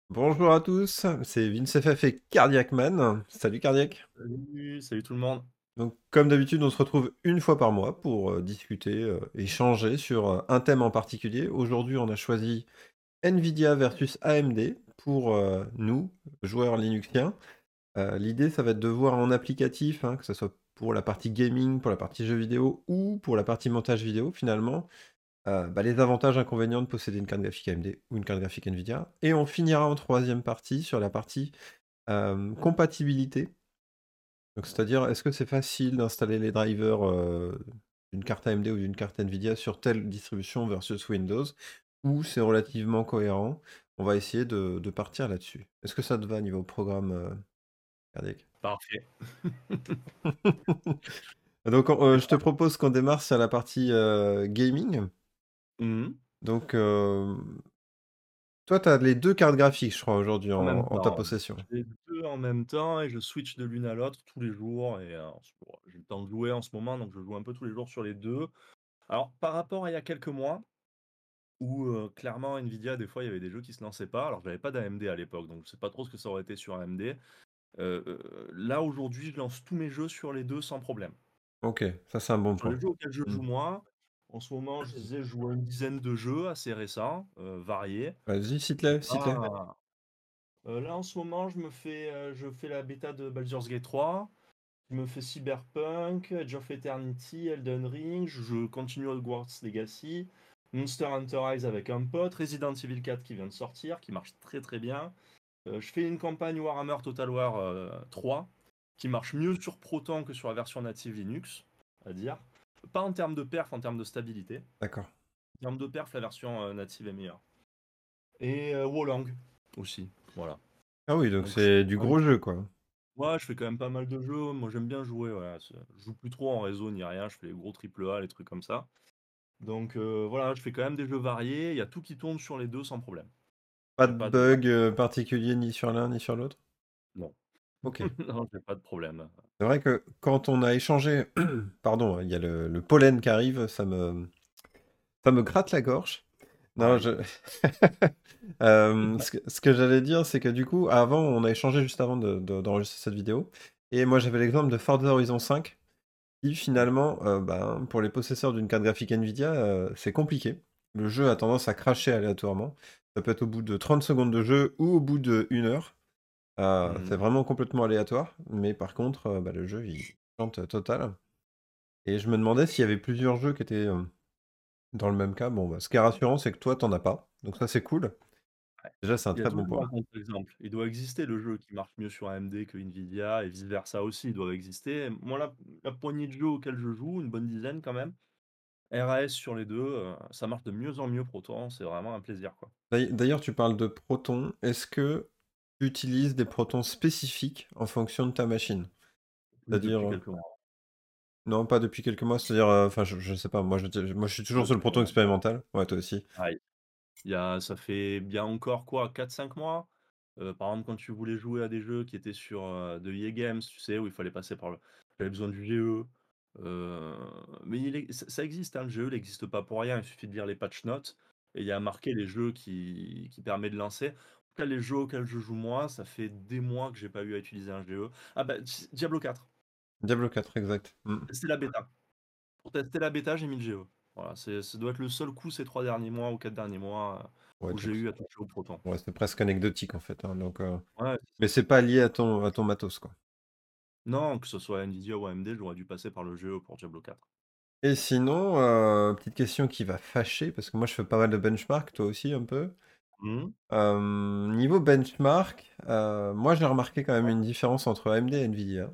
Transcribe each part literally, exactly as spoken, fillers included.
Bonjour à tous, c'est VinceFF et Cardiac Man. Salut Cardiac. Salut, salut tout le monde. Donc, comme d'habitude, on se retrouve une fois par mois pour euh, discuter, euh, échanger sur euh, un thème en particulier. Aujourd'hui, on a choisi Nvidia versus A M D pour euh, nous, joueurs linuxiens. Euh, L'idée, ça va être de voir en applicatif, hein, que ce soit pour la partie gaming, pour la partie jeux vidéo ou pour la partie montage vidéo, finalement, euh, bah, les avantages et inconvénients de posséder une carte graphique A M D ou une carte graphique Nvidia. Et on finira en troisième partie sur la partie euh, compatibilité. Donc, c'est-à-dire, est-ce que c'est facile d'installer les drivers euh, d'une carte A M D ou d'une carte Nvidia sur telle distribution versus Windows, ou c'est relativement cohérent? On va essayer de, de partir là-dessus. Est-ce que ça te va niveau programme euh, cardiaque? Parfait. Donc, on- euh, C'est je te parti. propose qu'on démarre sur la partie euh, gaming. Mhm. Donc, euh, toi, tu as les deux cartes graphiques, je crois, aujourd'hui En en, même en ta temps. possession. J'ai deux en même temps et je switch de l'une à l'autre tous les jours. Et euh, bon, j'ai le temps de jouer en ce moment, donc je joue un peu tous les jours sur les deux. Alors, par rapport à il y a quelques mois, où euh, clairement Nvidia, des fois, il y avait des jeux qui se lançaient pas. Alors, j'avais pas d'A M D à l'époque, donc je sais pas trop ce que ça aurait été sur A M D. Euh, euh, là, aujourd'hui, je lance tous mes jeux sur les deux sans problème. Ok, ça c'est un bon Sur les point. jeux auxquels je Hmm. joue moi, en ce moment, je disais, je joue à une dizaine de jeux assez récents, euh, variés. Vas-y, Et cite-les, cite-les. là, euh, là, en ce moment, je me fais, euh, je fais la bêta de Baldur's Gate trois. Je me fais Cyberpunk, Age of Eternity, Elden Ring. Je continue Hogwarts Legacy. Monster Hunter Rise avec un pote. Resident Evil quatre qui vient de sortir, qui marche très très bien. Euh, je fais une campagne Warhammer Total War euh, trois, qui marche mieux sur Proton que sur la version native Linux, à dire. Pas en termes de perf, en termes de stabilité. D'accord. En termes de perf, la version euh, native est meilleure. Et euh, Wolang aussi, voilà. Ah oui, donc Donc je c'est du fais gros jeu, quoi. Ouais, je fais quand même pas mal de jeux. Moi, j'aime bien jouer. Voilà. C'est- Je joue plus trop en réseau ni rien. Je fais les gros triple A, les trucs comme ça. Donc euh, voilà, je fais quand même des jeux variés. Il y a tout qui tourne sur les deux sans problème. Pas J'ai de pas de pas- bug euh, particulier ni sur l'un ni sur l'autre? Non, Ok. non, j'ai pas de problème. C'est vrai que quand on a échangé, pardon, il y a le, le pollen qui arrive, ça me, ça me gratte la gorge. Non, je... Aïe. Euh, ce que, ce que j'allais dire, c'est que du coup, avant, on a échangé juste avant de- de- d'enregistrer cette vidéo, et moi j'avais l'exemple de Forza Horizon cinq, qui Ouais. finalement, euh, ben, pour les possesseurs d'une carte graphique Nvidia, euh, c'est compliqué. Le jeu a tendance à cracher aléatoirement. Ça peut être au bout de trente secondes de jeu ou au bout de une heure. Euh, c'est Mhm. vraiment complètement aléatoire, mais par contre, euh, bah, le jeu, il chante total. Et je me demandais s'il y avait plusieurs jeux qui étaient euh, dans le même cas. Bon, bah, ce qui est rassurant, c'est que toi, t'en as pas. Donc ça, c'est cool. Ouais. Déjà, c'est un Il y a très bon toujours un point. contre-exemple. Il doit exister le jeu qui marche mieux sur A M D que Nvidia et vice-versa aussi. Ils doivent exister. Moi, la, la poignée de jeux auxquels je joue, une bonne dizaine quand même, R A S sur les deux, euh, ça marche de mieux en mieux Proton. C'est vraiment un plaisir, quoi. D'ailleurs, d'ailleurs, tu parles de protons. Est-ce que tu utilises des protons spécifiques en fonction de ta machine? Oui, C'est-à-dire, depuis euh, quelques mois. non, pas depuis quelques mois, c'est-à-dire, euh, enfin, je, je sais pas, moi je, moi je suis toujours sur le Depuis proton longtemps. expérimental. Ouais, toi aussi. Aïe. Il y a, ça fait bien encore quoi, quatre cinq mois. Euh, par exemple, quand tu voulais jouer à des jeux qui étaient sur euh, de E A Games, tu sais, où il fallait passer par le. J'avais besoin du G E. Euh, mais il est- ça ça existe, hein, le G E n'existe pas pour rien. Il suffit de lire les patch notes et il y a marqué les jeux qui, qui permet de lancer. En tout cas, les jeux auxquels je joue moi, ça fait des mois que j'ai pas eu à utiliser un G E. Ah bah, Diablo quatre. Diablo quatre, exact. Hmm. C'est la bêta. Pour tester la bêta, j'ai mis le G E. Voilà, c'est, ça doit être le seul coup ces trois derniers mois ou quatre derniers mois euh, Ouais, où j'ai donc, eu à toucher au Proton. ouais, c'est presque anecdotique en fait, hein, donc, euh, Ouais, c'est mais ça. c'est pas lié à ton, à ton matos, quoi. Non, que ce soit Nvidia ou A M D, j'aurais dû passer par le G E pour Diablo quatre. Et sinon, euh, petite question qui va fâcher, parce que moi je fais pas mal de benchmark, toi aussi un peu. Hmm. Euh, niveau benchmark, euh, moi j'ai remarqué quand même Ouais. une différence entre A M D et Nvidia.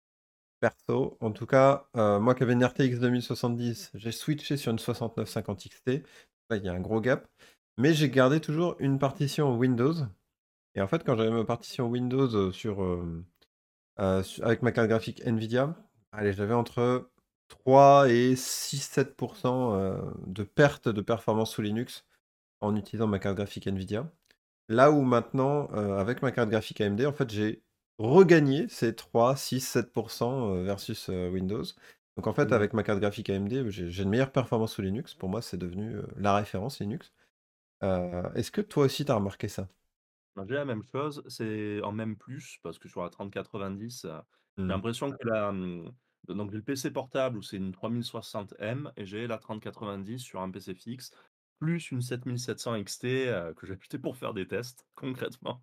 Perso, en tout cas, euh, moi qui avais une R T X deux mille soixante-dix, j'ai switché sur une soixante-neuf cinquante X T. Là, il y a un gros gap. Mais j'ai gardé toujours une partition Windows. Et en fait, quand j'avais ma partition Windows euh, sur, euh, euh, su- avec ma carte graphique Nvidia, allez, j'avais entre trois et six sept pour cent euh, de perte de performance sous Linux en utilisant ma carte graphique Nvidia. Là où maintenant, euh, avec ma carte graphique A M D, en fait, j'ai regagné ces trois, six, sept pour cent euh, versus euh, Windows. Donc en fait, Hmm. avec ma carte graphique A M D, j'ai j'ai une meilleure performance sous Linux. Pour moi, c'est devenu euh, la référence Linux. Euh, Est-ce que toi aussi, tu as remarqué ça? Bah, j'ai la même chose, c'est en même plus parce que sur la trente quatre-vingt-dix, heu, j'ai Mmh. l'impression que la, mmh, donc j'ai le P C portable où c'est une trois mille soixante M et j'ai la trente quatre-vingt-dix sur un P C fixe, plus une sept mille sept cents X T, heu, que j'ai acheté pour faire des tests concrètement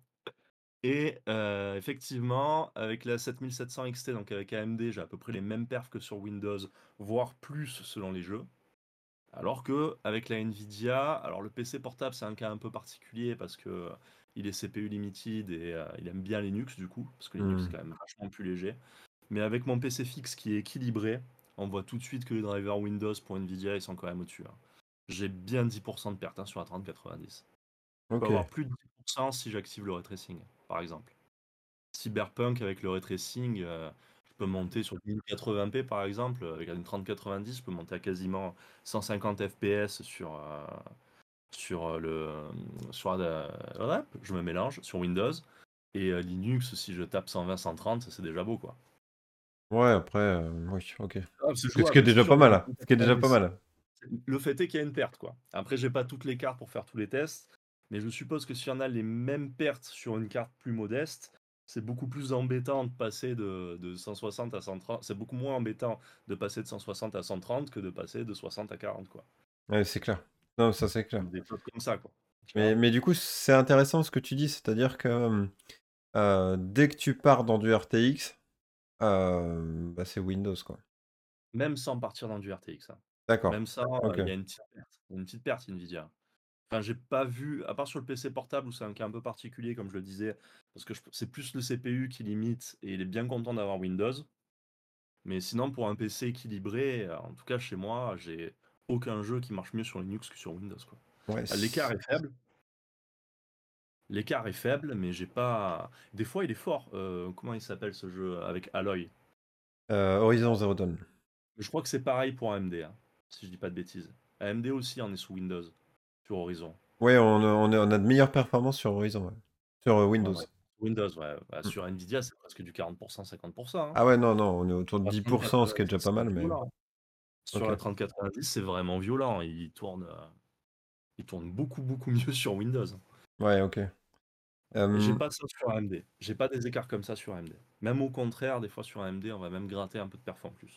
et heu, effectivement avec la sept mille sept cents X T donc avec A M D, j'ai à peu près les mêmes perfs que sur Windows, voire plus selon les jeux. Alors qu'avec la Nvidia, alors le P C portable, c'est un cas un peu particulier parce que, heu, il est C P U limited et heu, il aime bien Linux du coup, parce que Linux c'est Mmh. quand même vachement plus léger. Mais avec mon P C fixe qui est équilibré, on voit tout de suite que les drivers Windows pour Nvidia, ils sont quand même au-dessus, hein. J'ai bien dix pour cent de perte, hein, sur la trente quatre-vingt-dix. Je peux OK. avoir plus de dix pour cent si j'active le ray tracing, par exemple. Cyberpunk avec le ray tracing, heu, je peux monter sur mille quatre-vingts p par exemple, avec une trente quatre-vingt-dix, je peux monter à quasiment cent cinquante F P S sur, heu, sur, heu, le, hem, sur la hop, je me mélange, sur Windows et heu, Linux, si je tape cent vingt cent trente, c'est déjà beau, quoi. Ouais, après, heu, oui, OK. Ah, c'est Ce qui est jouable, c'est déjà sûr pas avec mal, une hein, ce qui est déjà pas trente quatre-vingt-dix. mal. Le fait est qu'il y a une perte, quoi. Après, j'ai pas toutes les cartes pour faire tous les tests, mais je suppose que si on a les mêmes pertes sur une carte plus modeste, c'est beaucoup plus embêtant de passer de, de cent soixante à cent trente. C'est beaucoup moins embêtant de passer de cent soixante à cent trente que de passer de soixante à quarante, quoi. Ouais, c'est clair. Non, ça, c'est clair. Des choses comme ça, quoi. Tu Mais vois? mais du coup, c'est intéressant ce que tu dis, c'est-à-dire que, hem, heu, dès que tu pars dans du R T X, heu, bah, c'est Windows, quoi. Même sans partir dans du R T X, hein. D'accord. Même ça, euh, OK. il y a une petite perte. Une petite perte, Nvidia. Enfin, j'ai pas vu, à part sur le P C portable où c'est un cas un peu particulier, comme je le disais, parce que je- c'est plus le C P U qui limite et il est bien content d'avoir Windows. Mais sinon, pour un P C équilibré, euh, en tout cas chez moi, j'ai aucun jeu qui marche mieux sur Linux que sur Windows, quoi. Ouais, Ah, l'écart c est faible, l'écart est faible, mais j'ai pas. Des fois, il est fort. Euh, comment il s'appelle ce jeu avec Alloy? heu, Horizon Zero Dawn. Je crois que c'est pareil pour A M D, hein, si je dis pas de bêtises. A M D aussi en est sous Windows, sur Horizon. Ouais, on a on a on a de meilleures performances sur Horizon, ouais. Sur, heu, Ouais, Windows. ouais. Windows, ouais. Bah, Mmh. sur Nvidia, c'est presque du quarante pour cent, cinquante pour cent, hein. Ah ouais, non, non, on est autour de Sur la dix pour cent, ce qui est déjà trente quatre-vingt-dix, pas c'est mal, mais violent. Sur OK. la trente quatre-vingt-dix, c'est vraiment violent. Il tourne, euh, il tourne beaucoup, beaucoup mieux sur Windows. Ouais, OK. Et j'ai Hem, pas ça sur A M D. J'ai pas des écarts comme ça sur A M D. Même au contraire, des fois sur A M D, on va même gratter un peu de perf en plus.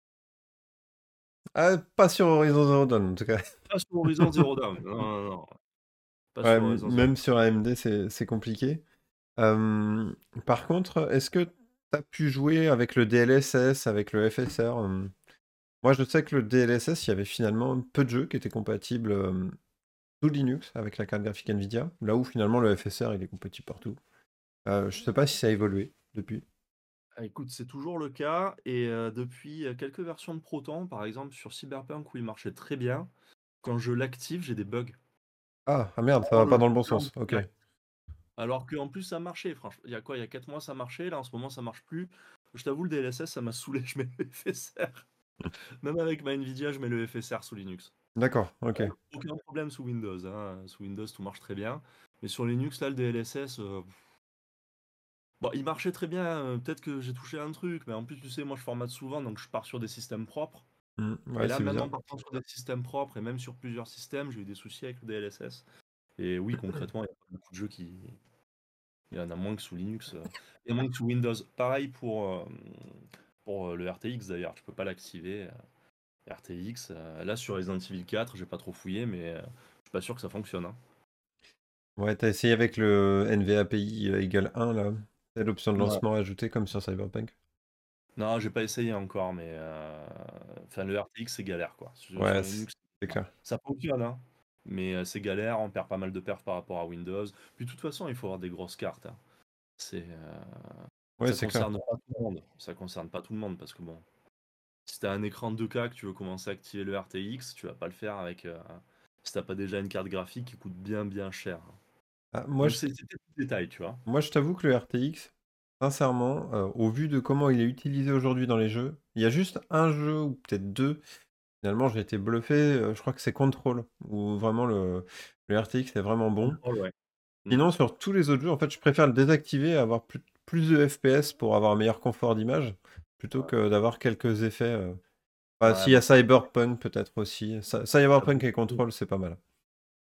ah, pas sur Horizon Zero Dawn, en tout cas. Pas sur Horizon Zero Dawn. Non, non, non. Pas Ouais, sur m Horizon Zero même sur A M D, c'est c'est compliqué. Hem, par contre, est-ce que tu as pu jouer avec le D L S S, avec le F S R? Hem, moi, je sais que le D L S S, il y avait finalement peu de jeux qui étaient compatibles, hem, sous Linux avec la carte graphique Nvidia, là où finalement le F S R, il est compatible partout. Heu, je sais pas si ça a évolué depuis. Ah, écoute, c'est toujours le cas. Et euh, depuis euh, quelques versions de Proton, par exemple sur Cyberpunk où il marchait très bien, quand je l'active, j'ai des bugs. Ah! Ah merde, ça Oh, va pas le dans le bon blanc sens. OK. direct. Alors qu'en plus ça marchait, franchement. Il y a quoi? Il y a quatre mois ça marchait, là en ce moment ça marche plus. Je t'avoue, le D L S S ça m'a saoulé, je mets le F S R. Même avec ma Nvidia, je mets le F S R sous Linux. D'accord, OK. Aucun problème sous Windows, hein. Sous Windows tout marche très bien. Mais sur Linux, là le D L S S, euh, bon, il marchait très bien, euh, peut-être que j'ai touché un truc, mais en plus tu sais, moi je formate souvent, donc je pars sur des systèmes propres. Mmh, Et ouais, là, c'est même bizarre. en partant sur des systèmes propres et même sur plusieurs systèmes, j'ai eu des soucis avec le D L S S. Et oui, concrètement, il y a pas beaucoup de jeux qui, il y en a moins que sous Linux. euh. Il y en a moins que sous Windows. Pareil pour, euh, pour euh, le R T X d'ailleurs, tu peux pas l'activer. euh, R T X, euh, là sur Resident Evil quatre, j'ai pas trop fouillé, mais euh, je suis pas sûr que ça fonctionne, hein. Ouais, t'as essayé avec le N V A P I euh, égale un, là? C'est l'option de Ouais. lancement ajoutée comme sur Cyberpunk? Non, j'ai pas essayé encore, mais euh, enfin, le R T X c'est galère quoi. Sur, sur Ouais, c Linux, c'est enfin, clair. ça fonctionne, hein, mais euh, c'est galère, on perd pas mal de perfs par rapport à Windows. Puis de toute façon, il faut avoir des grosses cartes, hein. C'est, euh, Ouais, ça c'est clair. concerne pas tout le monde. Ça concerne pas tout le monde parce que bon, si t'as un écran deux K que tu veux commencer à activer le R T X, tu vas pas le faire avec. euh, si t'as pas déjà une carte graphique qui coûte bien bien cher. Ah, moi, Donc je c'est c'est des petits détails, tu vois. moi, je t'avoue que le R T X, sincèrement, heu, au vu de comment il est utilisé aujourd'hui dans les jeux, il y a juste un jeu ou peut-être deux. Finalement, j'ai été bluffé, heu, je crois que c'est Control, où vraiment le le R T X est vraiment bon. Contrôle, ouais. Mm. Sinon, sur tous les autres jeux, en fait, je préfère le désactiver et avoir plus plus de F P S pour avoir un meilleur confort d'image, plutôt Ouais, que d'avoir quelques effets, heu bah, ouais, s'il y moi a c'est Cyberpunk peut-être aussi. Cy ça Cyberpunk bouge et trop. Control, c'est pas mal.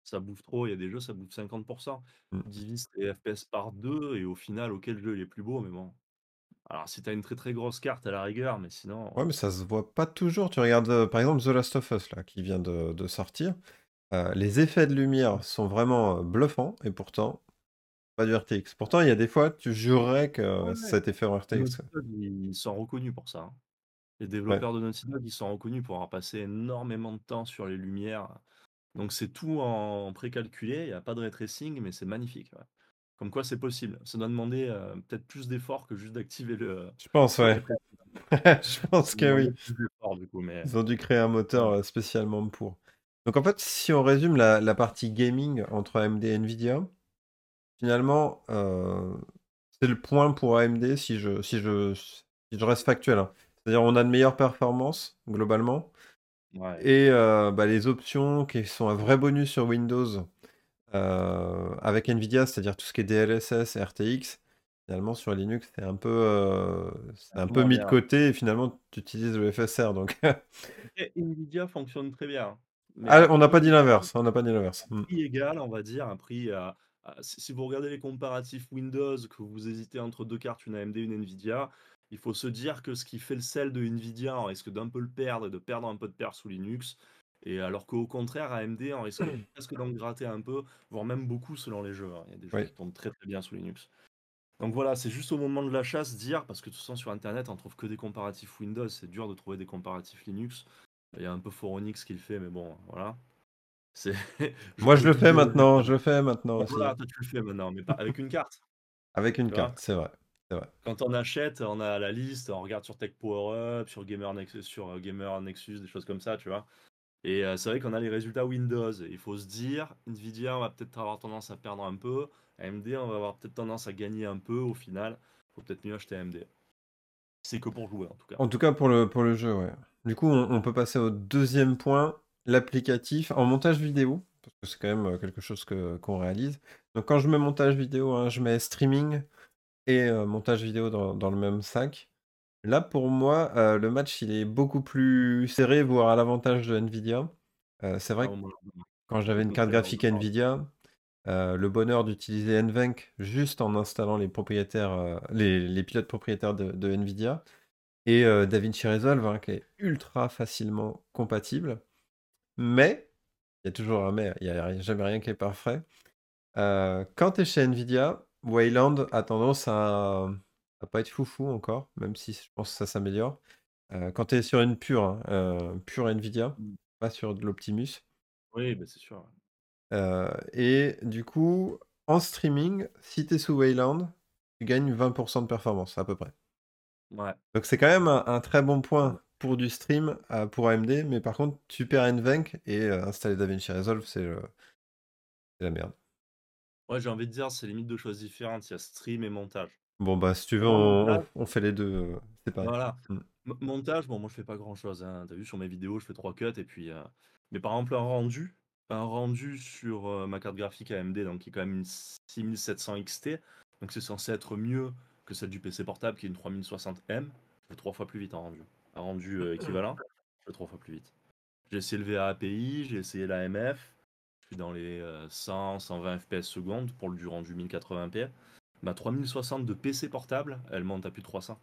Ça bouffe trop, il y a des jeux, ça bouffe cinquante pour cent. Mmh. Divise tes F P S par deux et au final, OK, le jeu il est plus beau, mais bon. Alors si tu as une très, très grosse carte à la rigueur, mais Ouais, sinon mais ça se voit pas toujours. Tu regardes, heu, par exemple The Last of Us là, qui vient de de sortir, heu, les effets de Mmh. lumière sont vraiment, heu, bluffants et pourtant, pas du R T X. Pourtant, il y a des fois, tu jurerais Ouais, que ouais. ça a été fait en R T X, Naughty quoi. Dog, ils sont reconnus pour ça, hein. Les Ouais. développeurs de Naughty Dog, ils sont reconnus pour avoir passé énormément de temps sur les lumières. Donc c'est tout en précalculé, il y a pas de ray tracing, mais c'est magnifique, ouais. Comme quoi c'est possible. Ça doit demander, heu, peut-être plus d'efforts que juste d'activer le Je pense, le ouais. ray tracing. Je pense Ça que demanderait oui. plus d'efforts du coup, mais Ils ont dû créer un moteur, voilà. heu, spécialement pour. Donc en fait, si on résume la la partie gaming entre A M D et Nvidia, finalement, heu, c'est le point pour A M D si je si je si je reste factuel, hein. C'est-à-dire on a de meilleures performances globalement Ouais. et heu, bah, les options qui sont un vrai bonus sur Windows, heu, avec Nvidia, c'est-à-dire tout ce qui est D L S S et R T X, finalement sur Linux, c'est un peu, heu, C'est c'est un un peu peu moins mis de bien. côté et finalement tu utilises le F S R donc Après Nvidia fonctionne très bien, mais ah, à on n'a pas prix dit égal l'inverse, on n'a pas dit l'inverse. Mmh. prix égal, on va dire, un prix à à si si vous regardez les comparatifs Windows, que vous hésitez entre deux cartes, une A M D, une Nvidia, il faut se dire que ce qui fait le sel de Nvidia, on risque d'un peu le perdre et de perdre un peu de perf sous Linux et alors qu'au contraire, A M D, on risque presque d'en gratter un peu, voire même beaucoup selon les jeux, hein. Il y a des jeux Oui. qui tournent très, très bien sous Linux. Donc voilà, c'est juste au moment de l'achat se dire, parce que de toute façon sur internet, on trouve que des comparatifs Windows, c'est dur de trouver des comparatifs Linux. Il y a un peu Phoronix qui le fait, mais bon, voilà. C'est je Moi, je peux le tout fais maintenant, démonétiser. je le fais maintenant Bah, voilà, aussi. toi tu le fais maintenant, mais pas avec une carte, Avec une tu vois? carte, c'est vrai, c'est vrai. Quand on achète, on a la liste, on regarde sur Tech Power Up, sur Gamer Nexus, sur euh, Gamer Nexus, des choses comme ça, tu vois? Et heu, c'est vrai qu'on a les résultats Windows et il faut se dire: «Nvidia, on va peut-être avoir tendance à perdre un peu, A M D, on va avoir peut-être tendance à gagner un peu au final, faut peut-être mieux acheter A M D». C'est que pour jouer en tout cas. En tout cas, pour le pour le jeu, ouais. Du coup, on on peut passer au deuxième point, l'applicatif en montage vidéo, parce que c'est quand même, heu, quelque chose que qu'on réalise. Donc quand je mets montage vidéo, hein, je mets streaming et heu, montage vidéo dans dans le même sac. Là, pour moi, heu, le match, il est beaucoup plus serré, voire à l'avantage de Nvidia. Heu, c'est Ah vrai que bon, quand j'avais une carte très graphique largement. Nvidia, heu, le bonheur d'utiliser NVENC juste en installant les propriétaires, heu, les les pilotes propriétaires de de Nvidia et heu, DaVinci Resolve, hein, qui est ultra facilement compatible. Mais, il y a toujours un mais, il y a jamais rien qui est parfait. Heu, quand tu es chez Nvidia, Wayland a tendance à à pas être foufou encore, même si je pense que ça s'améliore. Heu, quand tu es sur une pure, hein, heu, pure Nvidia, Mmh. pas sur de l'Optimus. Oui, bah, c'est sûr, ouais. Heu et du coup, en streaming, si tu es sous Wayland, tu gagnes vingt pour cent de performance à peu près. Ouais. Donc c'est quand même Ouais, un un très bon ouais. point pour du stream, heu, pour A M D, mais par contre, tu perds NVENC et heu, installer DaVinci Resolve, c'est le c'est la merde. Ouais, j'ai envie de dire, c'est limite deux choses différentes, il y a stream et montage. Bon, bah, si tu veux, Pour moi, on montage on on fait les deux, heu, séparés. voilà. Mmh. Mo montage, bon, moi, je fais pas grand-chose, hein. Tu vu sur mes vidéos, je fais trois cuts et puis, heu mais par exemple, un rendu un rendu sur, heu, ma carte graphique A M D, donc qui est quand même une six mille sept cents X T, donc c'est censé être mieux que celle du P C portable qui est une trois mille soixante M. Je fais trois fois plus vite en rendu. Un rendu, heu, équivalent, je fais trois fois plus vite. J'ai essayé le V A A P I, j'ai essayé l'A M F, je suis dans les, heu, cent cent vingt F P S secondes pour le du rendu mille quatre-vingts p. Ma trois mille soixante de P C portable, elle monte à plus de trois cents.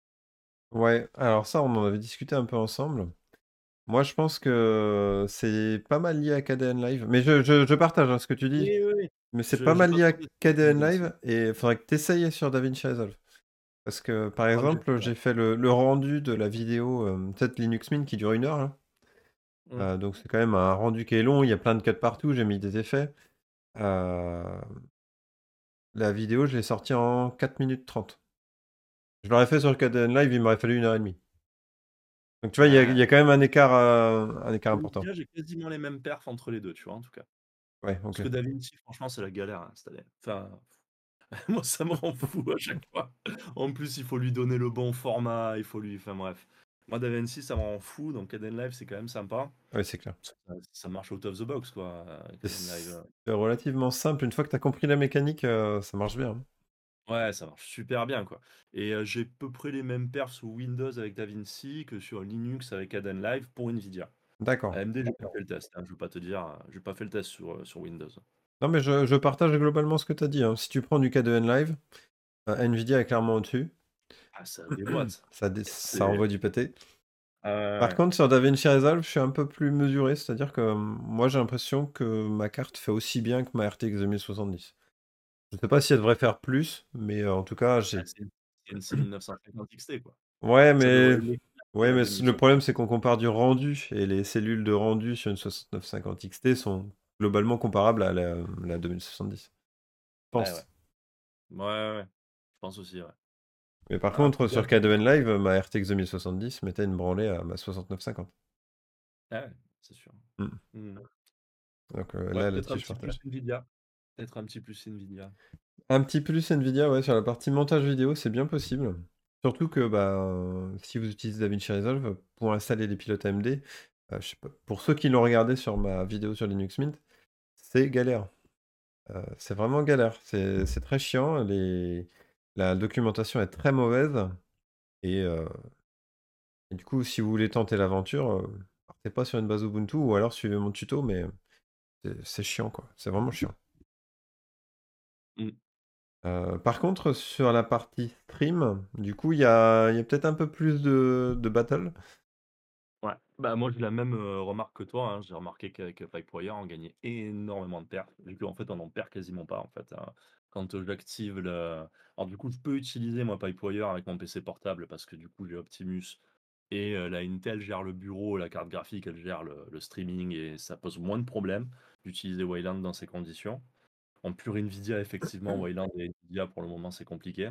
Ouais, alors ça, on en avait discuté un peu ensemble. Moi, je pense que c'est pas mal lié à K D N Live, mais je je je partage, hein, ce que tu dis, Oui, oui, oui. mais c'est Je pas j'ai mal pas lié à trop d'expérience K D N DaVinci. Live et il faudrait que tu essayes sur DaVinci Resolve. Parce que, par Je crois que j'ai exemple, fait, ouais. j'ai fait le le rendu de la vidéo, hem, peut-être Linux Mint qui dure une heure, là. Mmh. Heu, donc c'est quand même un rendu qui est long, il y a plein de cuts partout, j'ai mis des effets. Heu, la vidéo, je l'ai sortie en quatre minutes trente. Je l'aurais fait sur le K D N Live, il m'aurait fallu une heure et demie. Donc tu vois, il y a il y Ouais. a quand même un écart, heu, un écart important. Nvidia, j'ai quasiment les mêmes perfs entre les deux, tu vois, en tout cas. Ouais, Parce OK. que DaVinci, franchement, c'est la galère à installer. Enfin, moi, ça me rend fou à chaque fois. En plus, il faut lui donner le bon format, il faut lui enfin bref. Moi, DaVinci, ça me rend fou, donc Kdenlive, c'est quand même sympa. Ouais, c'est clair. Ça ça marche out of the box, quoi, heu, Kdenlive, heu. C'est relativement simple. Une fois que tu as compris la mécanique, heu, ça marche bien, hein. Ouais, ça marche super bien, quoi. Et heu, j'ai à peu près les mêmes perfs sous Windows avec DaVinci que sur Linux avec Kdenlive pour Nvidia. D'accord. A M D, j'ai pas fait le test, hein, je vais pas te dire, heu, j'ai pas fait le test sur, heu, sur Windows. Non, mais je je partage globalement ce que tu as dit, hein. Si tu prends du K deux N-Live, heu, Nvidia est clairement au-dessus. Ah, ça déboîte. Ça dé C'est ça envoie du pâté. ah ouais, Par ouais. contre, sur DaVinci Resolve, je suis un peu plus mesuré, c'est-à-dire que, mmh, moi, j'ai l'impression que ma carte fait aussi bien que ma R T X deux mille soixante-dix. Je sais pas si elle devrait faire plus, mais, heu, en tout cas, Bah, j'ai c'est une c'est une six mille neuf cent cinquante X T, quoi. ouais, Ça devrait mais l'éclater ouais, la mais c le deux mille soixante. problème, c'est qu'on compare du rendu et les cellules de rendu sur une soixante-neuf cinquante X T sont globalement comparables à la la deux mille soixante-dix, je Ouais, ouais. pense. Ouais, ouais, ouais. Je pense aussi, ouais. Mais par Ah, contre, plus sur belle K deux que N-Live, ma R T X deux mille soixante-dix mettait une branlée à ma soixante-neuf cinquante. ah ouais, c'est sûr. Mmh. Mmh. Donc, heu, Ouais, là, peut-être un là-dessus, je petit plus partage. Nvidia. Peut-être un petit plus Nvidia. Un petit plus Nvidia, ouais, sur la partie montage vidéo, c'est bien possible. Surtout que, bah, si vous utilisez DaVinci Resolve, pour installer les pilotes A M D, heu, je sais pas, pour ceux qui l'ont regardé sur ma vidéo sur Linux Mint, c'est galère. Heu, c'est vraiment galère. C'est c'est très chiant. Les la documentation est très mauvaise et heu et du coup, si vous voulez tenter l'aventure, heu, partez pas sur une base Ubuntu ou alors suivez mon tuto, mais c'est c'est chiant, quoi. C'est vraiment chiant. Mmh. Heu, par contre, sur la partie stream, du coup, il y a il y a peut-être un peu plus de de battle. Ouais, bah, moi j'ai la même, heu, remarque que toi, hein. J'ai remarqué qu'avec Pipewire, on gagnait énormément de perf, vu qu'en fait, on en perd quasiment pas, en fait, hein. Quand, heu, j'active le alors du coup, je peux utiliser moi Pipewire avec mon P C portable parce que du coup, j'ai Optimus et heu, la Intel gère le bureau, la carte graphique, elle gère le le streaming et ça pose moins de problèmes d'utiliser Wayland dans ces conditions. En pure Nvidia, effectivement, Wayland et Nvidia, pour le moment, c'est compliqué.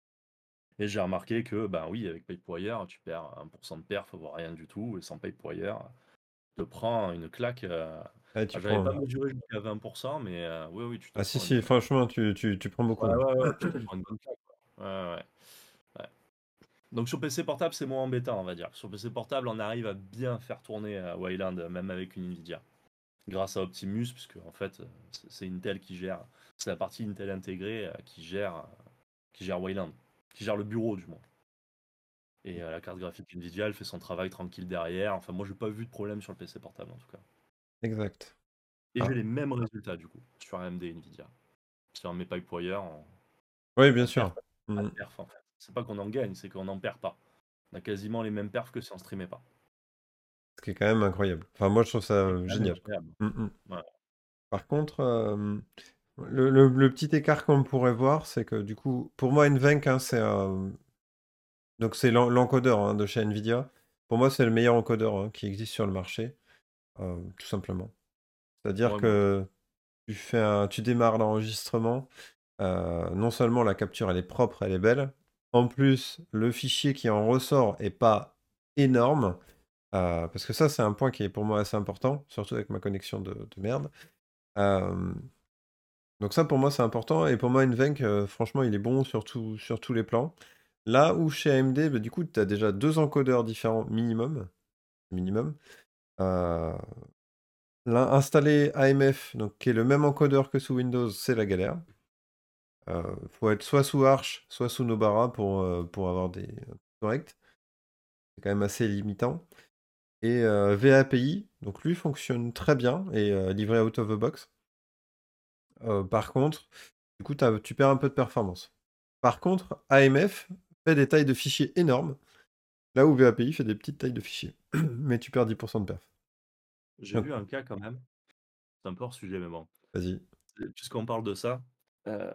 Et j'ai remarqué que, ben oui, avec Pipewire, tu perds un pour cent de perf, voire rien du tout, et sans Pipewire, te prends une claque. euh, Ah, ah, tu J'avais pas prends mesuré jusqu'à vingt pour cent, mais euh, oui, oui, tu te ah si, prends si, une. franchement, tu tu tu prends Ouais, beaucoup, hein. ouais, ouais, tu te prends une bonne claque, quoi. Ouais, ouais, ouais. Donc sur P C portable, c'est moins embêtant, on va dire. Sur P C portable, on arrive à bien faire tourner euh, Wayland, euh, même avec une Nvidia. Grâce à Optimus, puisque en fait, euh, c'est c'est Intel qui gère. C'est la partie Intel intégrée euh, qui gère, euh, qui gère Wayland, qui gère le bureau, du moins. Et euh, la carte graphique Nvidia, elle fait son travail tranquille derrière. Enfin, moi, j'ai pas vu de problème sur le P C portable, en tout cas. Exact. Et j'ai Ah, les mêmes résultats, du coup, sur A M D et Nvidia. Si on met Pipewire, on, oui, bien on perd sûr. pas Mmh. de perf, en fait. C'est pas qu'on en gagne, c'est qu'on n'en perd pas. On a quasiment les mêmes perfs que si on streamait pas. Ce qui est quand même incroyable. Enfin, moi, je trouve ça, C'est heu, quand même génial, quoi. incroyable. Mmh mh. Ouais. Par contre, hem, le le le petit écart qu'on pourrait voir, c'est que, du coup, pour moi, NVENC, hein, c'est, hem, donc c'est l'en l'encodeur, hein, de chez Nvidia. Pour moi, c'est le meilleur encodeur, hein, qui existe sur le marché, heu, tout simplement. C'est-à-dire Ouais, moi aussi. que tu fais un tu démarres l'enregistrement. Heu, non seulement la capture elle est propre, elle est belle, en plus le fichier qui en ressort est pas énorme, heu, parce que ça c'est un point qui est pour moi assez important, surtout avec ma connexion de de merde. Hem, donc ça pour moi c'est important et pour moi NVENC, heu, franchement il est bon sur tous sur tous les plans. Là où chez A M D, bah, du coup tu as déjà deux encodeurs différents minimum, minimum. Heu, l'in installer A M F, donc qui est le même encodeur que sous Windows, c'est la galère. Heu, faut être soit sous Arch, soit sous Nobara pour, heu, pour avoir des, heu, corrects. C'est quand même assez limitant et heu, vAPI, donc lui fonctionne très bien et heu, livré out of the box. Heu, par contre, du coup, tu tu perds un peu de performance. Par contre, A M F fait des tailles de fichiers énormes, là où vAPI fait des petites tailles de fichiers. Mais tu perds dix pour cent de perf. J'ai Donc vu un cas quand même. C'est un peu hors sujet, mais bon. vas-y. C'est- Puisqu'on parle de ça, euh,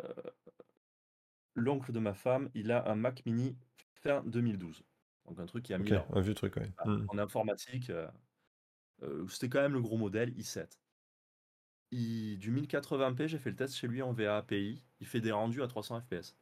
l'oncle de ma femme, il a un Mac mini fin deux mille douze. Donc un truc qui a OK, mille ans. un vieux truc, ouais. Ah, Mmh. en informatique, euh, euh, c'était quand même le gros modèle i sept. Il- du mille quatre-vingts p, j'ai fait le test chez lui en vAPI. Il fait des rendus à trois cents F P S.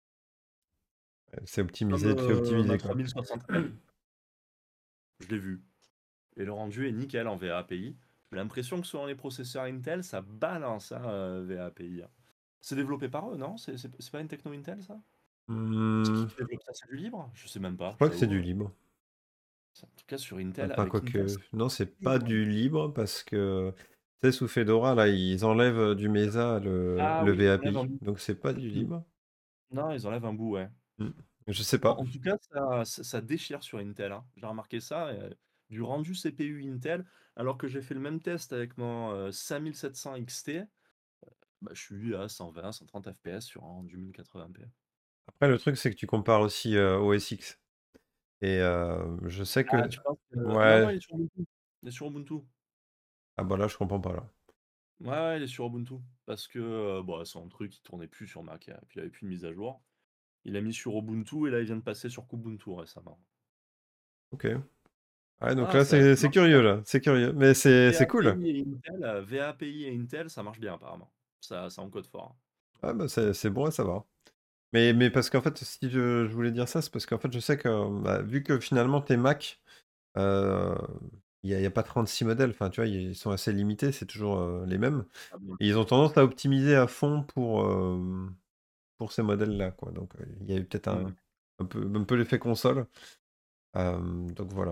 C'est Comme optimisé, très euh, ma optimisé, quoi. trois mille soixante M. Je l'ai vu. Et le rendu est nickel en vAPI. J'ai l'impression que selon les processeurs Intel, ça balance, hein, euh, vAPI. C'est développé par eux, non? C'est c'est- c'est pas une techno Intel, ça? C'est qui Mmh, qui développe ça? C'est du libre? Je sais même je pas, je crois que c'est du t'avoue. libre. En tout cas, sur Intel, Enfin, avec Intel, quoique, c'est non, c'est pas libre. du libre parce que, tu sais, sous Fedora, là, ils enlèvent euh, du Mesa le, Ah le oui, ils enlèvent un vAPI. bout. Donc, c'est pas du libre. Non, ils enlèvent un bout, ouais. Hmm. Je sais En, pas. en tout cas, ça, ça- ça déchire sur Intel, hein. J'ai remarqué ça. euh, du rendu C P U Intel, alors que j'ai fait le même test avec mon euh, cinq mille sept cents X T, bah, je suis à cent vingt, cent trente F P S sur un rendu mille quatre-vingts p. Après, le truc, c'est que tu compares aussi euh, O S X. Et euh, je sais Ah, que. tu penses que... Non, non, Ouais. il est sur Ubuntu. Il est sur Ubuntu. Ah bah là, je comprends pas là. Ouais, ouais, il est sur Ubuntu. Parce que euh, bon, son truc, il tournait plus sur Mac, et puis il avait plus de mise à jour. Il a mis sur Ubuntu et là, il vient de passer sur Kubuntu récemment. Ok. Ouais, donc Ah, là, ça, ça c'est c'est marche bien. curieux là. C'est curieux. Mais c'est c'est cool. V A P I et Intel, euh, V A P I et Intel, ça marche bien apparemment. Ça, ça encode fort. Ah bah c'est c'est bon à savoir. Mais, mais parce qu'en fait, si je, je voulais dire ça, c'est parce qu'en fait, je sais que bah, vu que finalement tes Mac, euh, il n'y a, il y a pas trente-six modèles, enfin tu vois, ils sont assez limités, c'est toujours euh, les mêmes. Ah bon. Et ils ont tendance à optimiser à fond pour, euh, pour ces modèles-là, quoi. Donc euh, il y a eu peut-être un, Mhm. un peu, un peu l'effet console. Euh, donc voilà.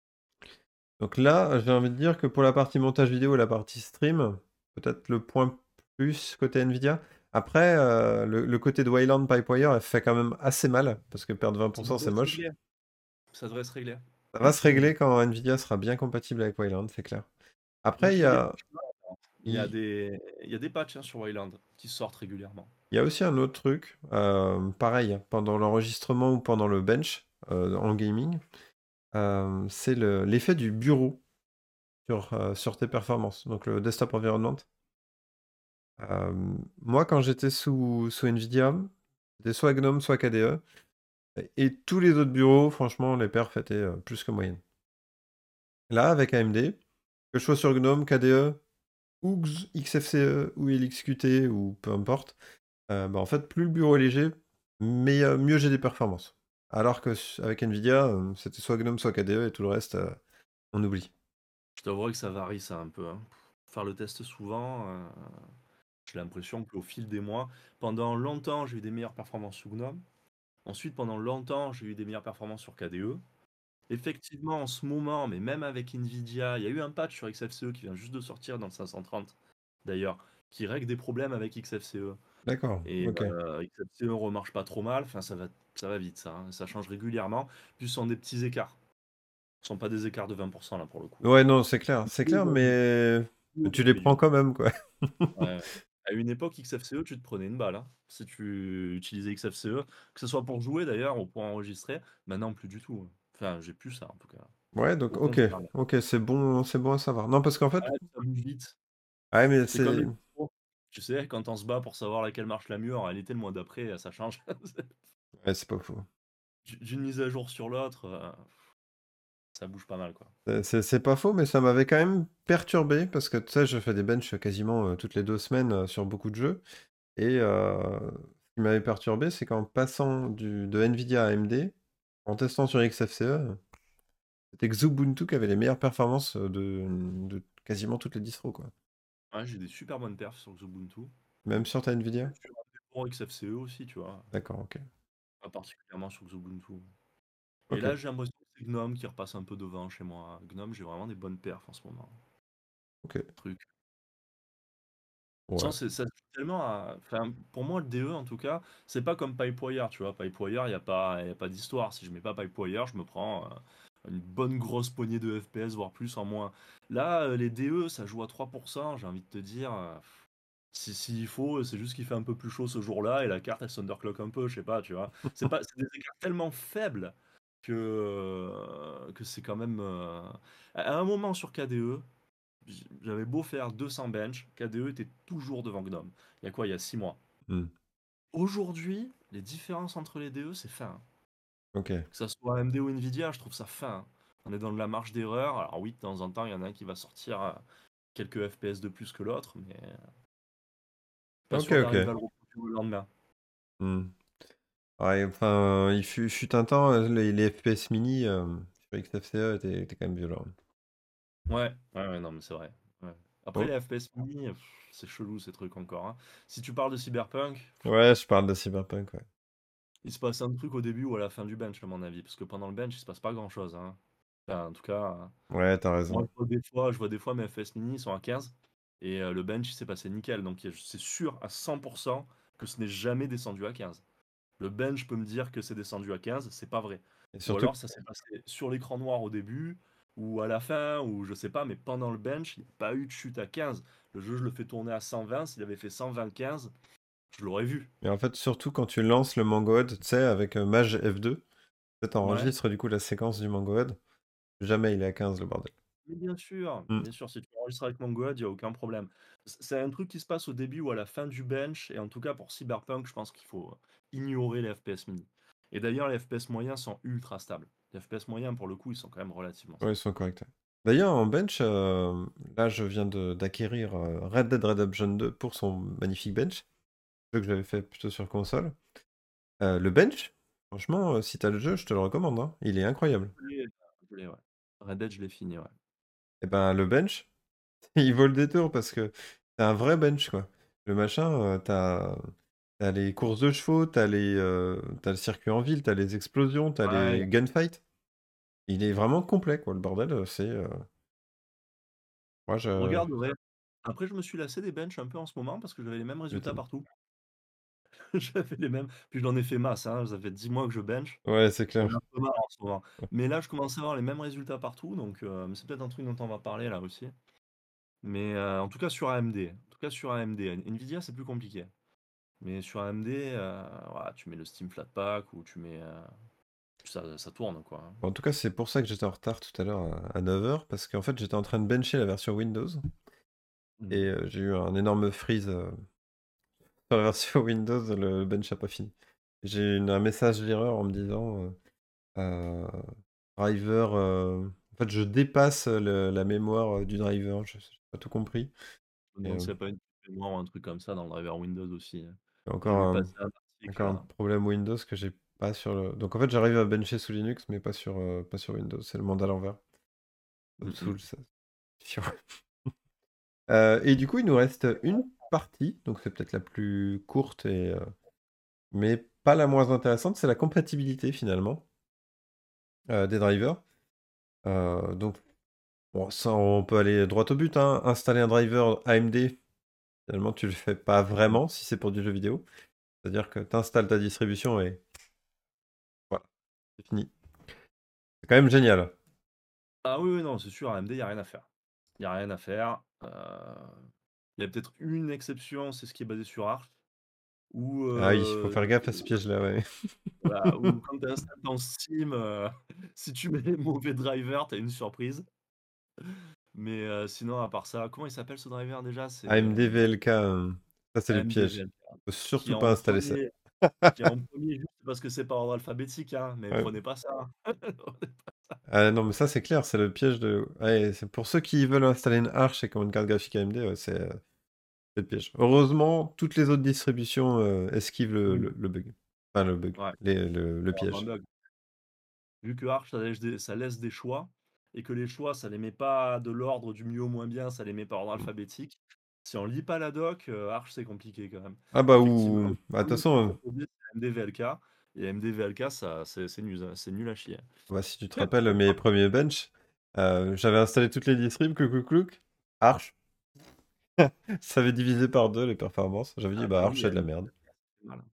Donc là, j'ai envie de dire que pour la partie montage vidéo et la partie stream, peut-être le point plus côté Nvidia. Après, euh, le, le côté de Wayland Pipewire, elle fait quand même assez mal, parce que perdre Ça vingt pour cent, c'est devrait se moche. régler. Ça devrait se régler. Ça va se régler quand Nvidia sera bien compatible avec Wayland, c'est clair. Il Après, il il y y a des a, patchs, il y a il, des, il y a des patchs hein, sur Wayland qui sortent régulièrement. il y a aussi un autre truc, euh, pareil, pendant l'enregistrement ou pendant le bench, euh, en gaming, euh, c'est le- l'effet du bureau sur, euh, sur tes performances, donc le desktop environment. Euh, moi, quand j'étais sous, sous Nvidia, c'était soit Gnome, soit K D E. Et, et tous les autres bureaux, franchement, les perfs étaient euh, plus que moyenne. Là, avec A M D, que je sois sur Gnome, K D E, ou X- XFCE, ou L X Q T, ou peu importe, euh, bah, en fait, plus le bureau est léger, mais, euh, mieux j'ai des performances. Alors que s- avec Nvidia, euh, c'était soit Gnome, soit K D E, et tout le reste, euh, on oublie. Je t'avouerai que ça varie ça un peu. Hein. Faire le test souvent, euh, j'ai l'impression qu'au fil des mois, pendant longtemps, j'ai eu des meilleures performances sous GNOME. Ensuite, pendant longtemps, j'ai eu des meilleures performances sur K D E. Effectivement, en ce moment, mais même avec Nvidia, il y a eu un patch sur X F C E qui vient juste de sortir dans le cinq cent trente, d'ailleurs, qui règle des problèmes avec X F C E. D'accord, Et ok. euh, X F C E remarche pas trop mal, enfin ça va, ça va vite ça, hein. Ça change régulièrement, puis ce sont des petits écarts. Ce sont pas des écarts de vingt pour cent là pour le coup. Ouais, non, c'est clair, c'est Plus haut clair, dans le milieu, mais plus haut tu dans le les prends milieu. quand même, quoi. Ouais. À une époque, X F C E, tu te prenais une balle, hein. Si tu utilisais X F C E, que ce soit pour jouer d'ailleurs ou pour enregistrer, maintenant plus du tout. Enfin, j'ai plus ça en tout cas. Ouais, donc Au ok, contraire. ok, c'est bon, c'est bon à savoir. Non, parce qu'en fait, Ouais, ça bouge vite. ouais, mais C'est comme c'est, les distros. Tu sais, quand on se bat pour savoir laquelle marche la mieux, en réalité, le mois d'après, ça change. ouais, c'est pas faux. D'une mise à jour sur l'autre, euh, ça bouge pas mal, quoi. C'est c'est- c'est pas faux, mais ça m'avait quand même perturbé parce que tu sais, je fais des benches quasiment euh, toutes les deux semaines euh, sur beaucoup de jeux. Et euh, ce qui m'avait perturbé, c'est qu'en passant du, de Nvidia à A M D, en testant sur X F C E, c'était Xubuntu qui avait les meilleures performances euh, de, de quasiment toutes les distros, quoi. Ouais, j'ai des super bonnes perfs sur Ubuntu. Même sur ta Nvidia? Sur un des bons X F C E aussi, tu vois. D'accord, ok. Pas particulièrement sur Ubuntu. Et Ok, là, j'ai l'impression que c'est Gnome qui repasse un peu devant chez moi. Gnome, j'ai vraiment des bonnes perfs en ce moment. ok. Truc. Ouais. Sans, c'est- ça se joue tellement à... Enfin, pour moi, le D E, en tout cas, c'est pas comme Pipewire, tu vois. Pipewire, il n'y a pas, y a pas d'histoire. Si je mets pas Pipewire, je me prends euh, une bonne grosse poignée de F P S, voire plus en moins. Là, euh, les D E, ça joue à trois pour cent, j'ai envie de te dire. euh, Si, s'il faut, c'est juste qu'il fait un peu plus chaud ce jour-là et la carte, elle s'underclock un peu, je sais pas, tu vois. C'est pas, c'est des écarts tellement faibles que, euh, que c'est quand même... euh, À un moment sur K D E, j'avais beau faire deux cents bench, K D E était toujours devant Gnome. Il y a quoi? Il y a six mois. Hmm. Aujourd'hui, les différences entre les D E, c'est fin. Hein. Ok. Que ça soit A M D ou Nvidia, je trouve ça fin. Hein. On est dans de la marge d'erreur. Alors oui, de temps en temps, il y en a un qui va sortir euh, quelques F P S de plus que l'autre, mais pas Ok, sûr d'arriver ok. à le reproduire le lendemain. Hmm. Ouais, enfin, il fut, fut un temps, euh, les, les F P S mini euh, sur X F C E étaient, étaient quand même violents. Ouais, ouais, ouais, non, mais c'est vrai. Ouais. Après, Oh. les F P S mini, pff, c'est chelou ces trucs encore. Hein. Si tu parles de Cyberpunk, Ouais, je parle de Cyberpunk, ouais. il se passe un truc au début ou à la fin du bench, à mon avis. Parce que pendant le bench, il se passe pas grand-chose. Hein. Enfin, en tout cas, Ouais, t'as moi, raison. je vois des fois, je vois des fois mes F P S mini, ils sont à quinze. Et euh, le bench, il s'est passé nickel. Donc, il y a- c'est sûr à cent pour cent que ce n'est jamais descendu à quinze. Le bench peut me dire que c'est descendu à quinze, c'est pas vrai. Et Ou surtout, alors, ça s'est passé sur l'écran noir au début. ou à la fin, ou je sais pas, mais pendant le bench, il n'y a pas eu de chute à quinze. Le jeu, je le fais tourner à cent vingt. S'il avait fait cent vingt quinze, je l'aurais vu. Et en fait, surtout quand tu lances le Mangoed, tu sais, avec euh, Mage F deux, tu Ouais. enregistres du coup la séquence du Mangoed. Jamais il est à quinze, le bordel. Mais bien sûr, Hmm. bien sûr, si tu enregistres avec Mongoad, il y a aucun problème. C c'est un truc qui se passe au début ou à la fin du bench et en tout cas pour Cyberpunk, je pense qu'il faut, heu, ignorer les F P S mini. Et d'ailleurs, les F P S moyens sont ultra stables. Les F P S moyens, pour le coup, ils sont quand même relativement Ouais, ils stables. sont corrects. Ouais. D'ailleurs, en bench, euh, là, je viens de- d'acquérir euh, Red Dead Redemption deux pour son magnifique bench, jeu que j'avais fait plutôt sur console. Euh, le bench, franchement, euh, si t'as le jeu, je te le recommande, hein. Il est incroyable. Je l'ai, je l'ai, ouais. Red Dead, je l'ai fini, ouais. Et ben, le bench, il vaut le détour parce que c'est un vrai bench, quoi. Le machin, euh, t'as, t'as les courses de chevaux, t'as les, euh, t'as le circuit en ville, t'as les explosions, t'as Ouais, les gunfights. Il est vraiment complet, quoi. Le bordel, euh, c'est. euh, Moi, je je. regarderai. Après, je me suis lassé des benches un peu en ce moment parce que j'avais les mêmes je résultats m'étonne. partout. J'avais les mêmes, puis j'en ai fait masse, hein, ça fait dix mois que je bench. Ouais, c'est J'en ai clair. un peu marre en ce moment. Mais là, je commence à avoir les mêmes résultats partout, donc heu, mais c'est peut-être un truc dont on va parler là aussi. Mais heu, en tout cas sur A M D. En tout cas sur A M D. Nvidia, c'est plus compliqué. Mais sur A M D, heu, voilà, tu mets le Steam Flatpak ou tu mets, heu, ça ça tourne quoi, hein. En tout cas, c'est pour ça que j'étais en retard tout à l'heure à à neuf heures, parce qu'en fait, j'étais en train de bencher la version Windows, Mmh. et euh, j'ai eu un énorme freeze euh, sur la version Windows, le bench n'a pas fini. J'ai eu une- un message d'erreur en me disant euh, euh, driver. euh, En fait, je dépasse le- la mémoire euh, du driver, je n'ai pas tout compris. Je me Et, demande euh, s'il y a pas une mémoire ou un truc comme ça dans le driver Windows aussi, hein. il y a J'ai encore vu un, passer un article encore un là. problème Windows que j'ai pas sur le. Donc en fait, j'arrive à bencher sous Linux, mais pas sur, euh, pas sur Windows. C'est le monde à l'envers. Ça me Mmh mh. saoule, ça. Chiant. Euh, et du coup, il nous reste une partie, donc c'est peut-être la plus courte, et, euh, mais pas la moins intéressante, c'est la compatibilité finalement euh, des drivers. Euh, donc, bon, ça, on peut aller droit au but, hein. Installer un driver A M D, finalement, tu le fais pas Mmh. vraiment si c'est pour du jeu vidéo. C'est-à-dire que tu installes ta distribution et voilà, c'est fini. C'est quand même génial. Ah oui, oui, non, c'est sûr, A M D, il y a rien à faire. Il y a rien à faire. Heu, il y a peut-être une exception, c'est ce qui est basé sur Arch ou Ah oui, il faut heu, faire gaffe à ce piège-là, ouais. voilà, ou quand tu installes ton Steam, heu, si tu mets les mauvais drivers, tu as une surprise. Mais heu, sinon, à part ça, comment il s'appelle ce driver déjà? C'est, A M D hem, V L K, euh, ça c'est le piège. A M D V L K, Faut qui est surtout pas en installer ça. premier, qui est en premier juste parce que c'est par ordre alphabétique, hein, mais Ouais. prenez pas ça. Ah non, mais ça c'est clair, c'est le piège de. Ouais, c'est pour ceux qui veulent installer une Arch et qui ont une carte graphique A M D, ouais, c'est euh, c'est le piège. Heureusement, toutes les autres distributions euh, esquivent le, Oui, le- le bug. Enfin, le bug, ouais, les- le, le c'est un piège. bug. Vu que Arch, ça laisse des ça laisse des choix et que les choix, ça les met pas de l'ordre du mieux au moins bien, ça les met par ordre Mm. alphabétique. Si on lit pas la doc, heu, Arch, c'est compliqué quand même. Ah bah, Effectivement, ou. le Bah, de toute premier qui est façon, proposé, c'est M D V L K et M D V L K, ça c'est c'est nul, c'est nul à chier. euh, bah, si tu te rappelles mes premiers bench, euh, j'avais installé toutes les distribs, clouc clouc clouc, Arch. Ça avait divisé par deux les performances. J'avais dit, Ah bah, bah Arch oui, c'est de la merde. M D V L K, ça fait mal.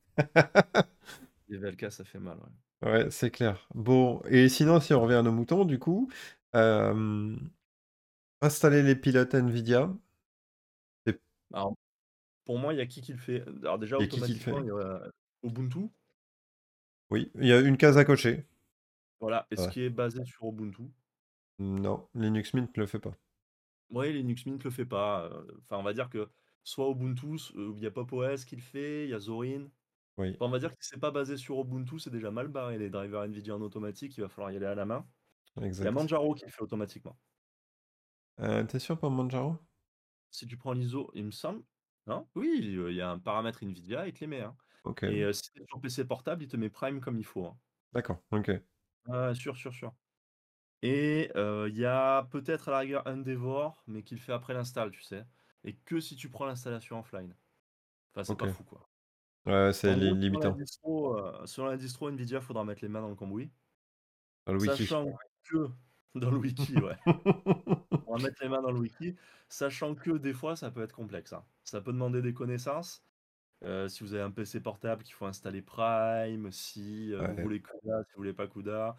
M D V L K, ça fait mal, ouais. Ouais, c'est clair. Bon, et sinon, si on revient à nos moutons, du coup, euh, installer les pilotes NVIDIA, c'est Alors, pour moi, il y a qui qui le fait? Alors déjà, et qui qui le automatiquement, fait? il y a Ubuntu. Oui, il y a une case à cocher. Voilà, et ce Ouais. qui est basé sur Ubuntu. Non, Linux Mint ne le fait pas. Ouais, Linux Mint le fait pas. euh, Enfin, on va dire que soit Ubuntu, s- euh, il y a Pop! O S qui le fait, il y a Zorin. Oui, Enfin, on va dire que si c'est pas basé sur Ubuntu, c'est déjà mal barré. Les drivers Nvidia en automatique, il va falloir y aller à la main. Il y a exact. Manjaro qui le fait automatiquement. Euh, t'es sûr pour Manjaro? Si tu prends l'I S O, il me semble, non? Oui, il il y a un paramètre Nvidia, il te les met, hein. Ok, Et euh, si tu sur P C portable, il te met Prime comme il faut, hein. d'accord, ok. Ah, sûr, sûr, sûr. Et euh, il y a peut-être à la rigueur Endeavor, mais qui le fait après l'install, tu sais. Et que si tu prends l'installation offline. Enfin, c'est Ok. pas fou, quoi. Ouais, c'est En li- gros, selon la limitant. distro, euh, selon la distro Nvidia, il faudra mettre les mains dans le cambouis. Dans le wiki. Sachant que, dans le wiki, ouais, on va mettre les mains dans le wiki, sachant que des fois, ça peut être complexe, hein. Ça peut demander des connaissances. Euh, si vous avez un P C portable qu'il faut installer Prime, si euh, vous Ouais. voulez CUDA, si vous voulez pas CUDA. Parce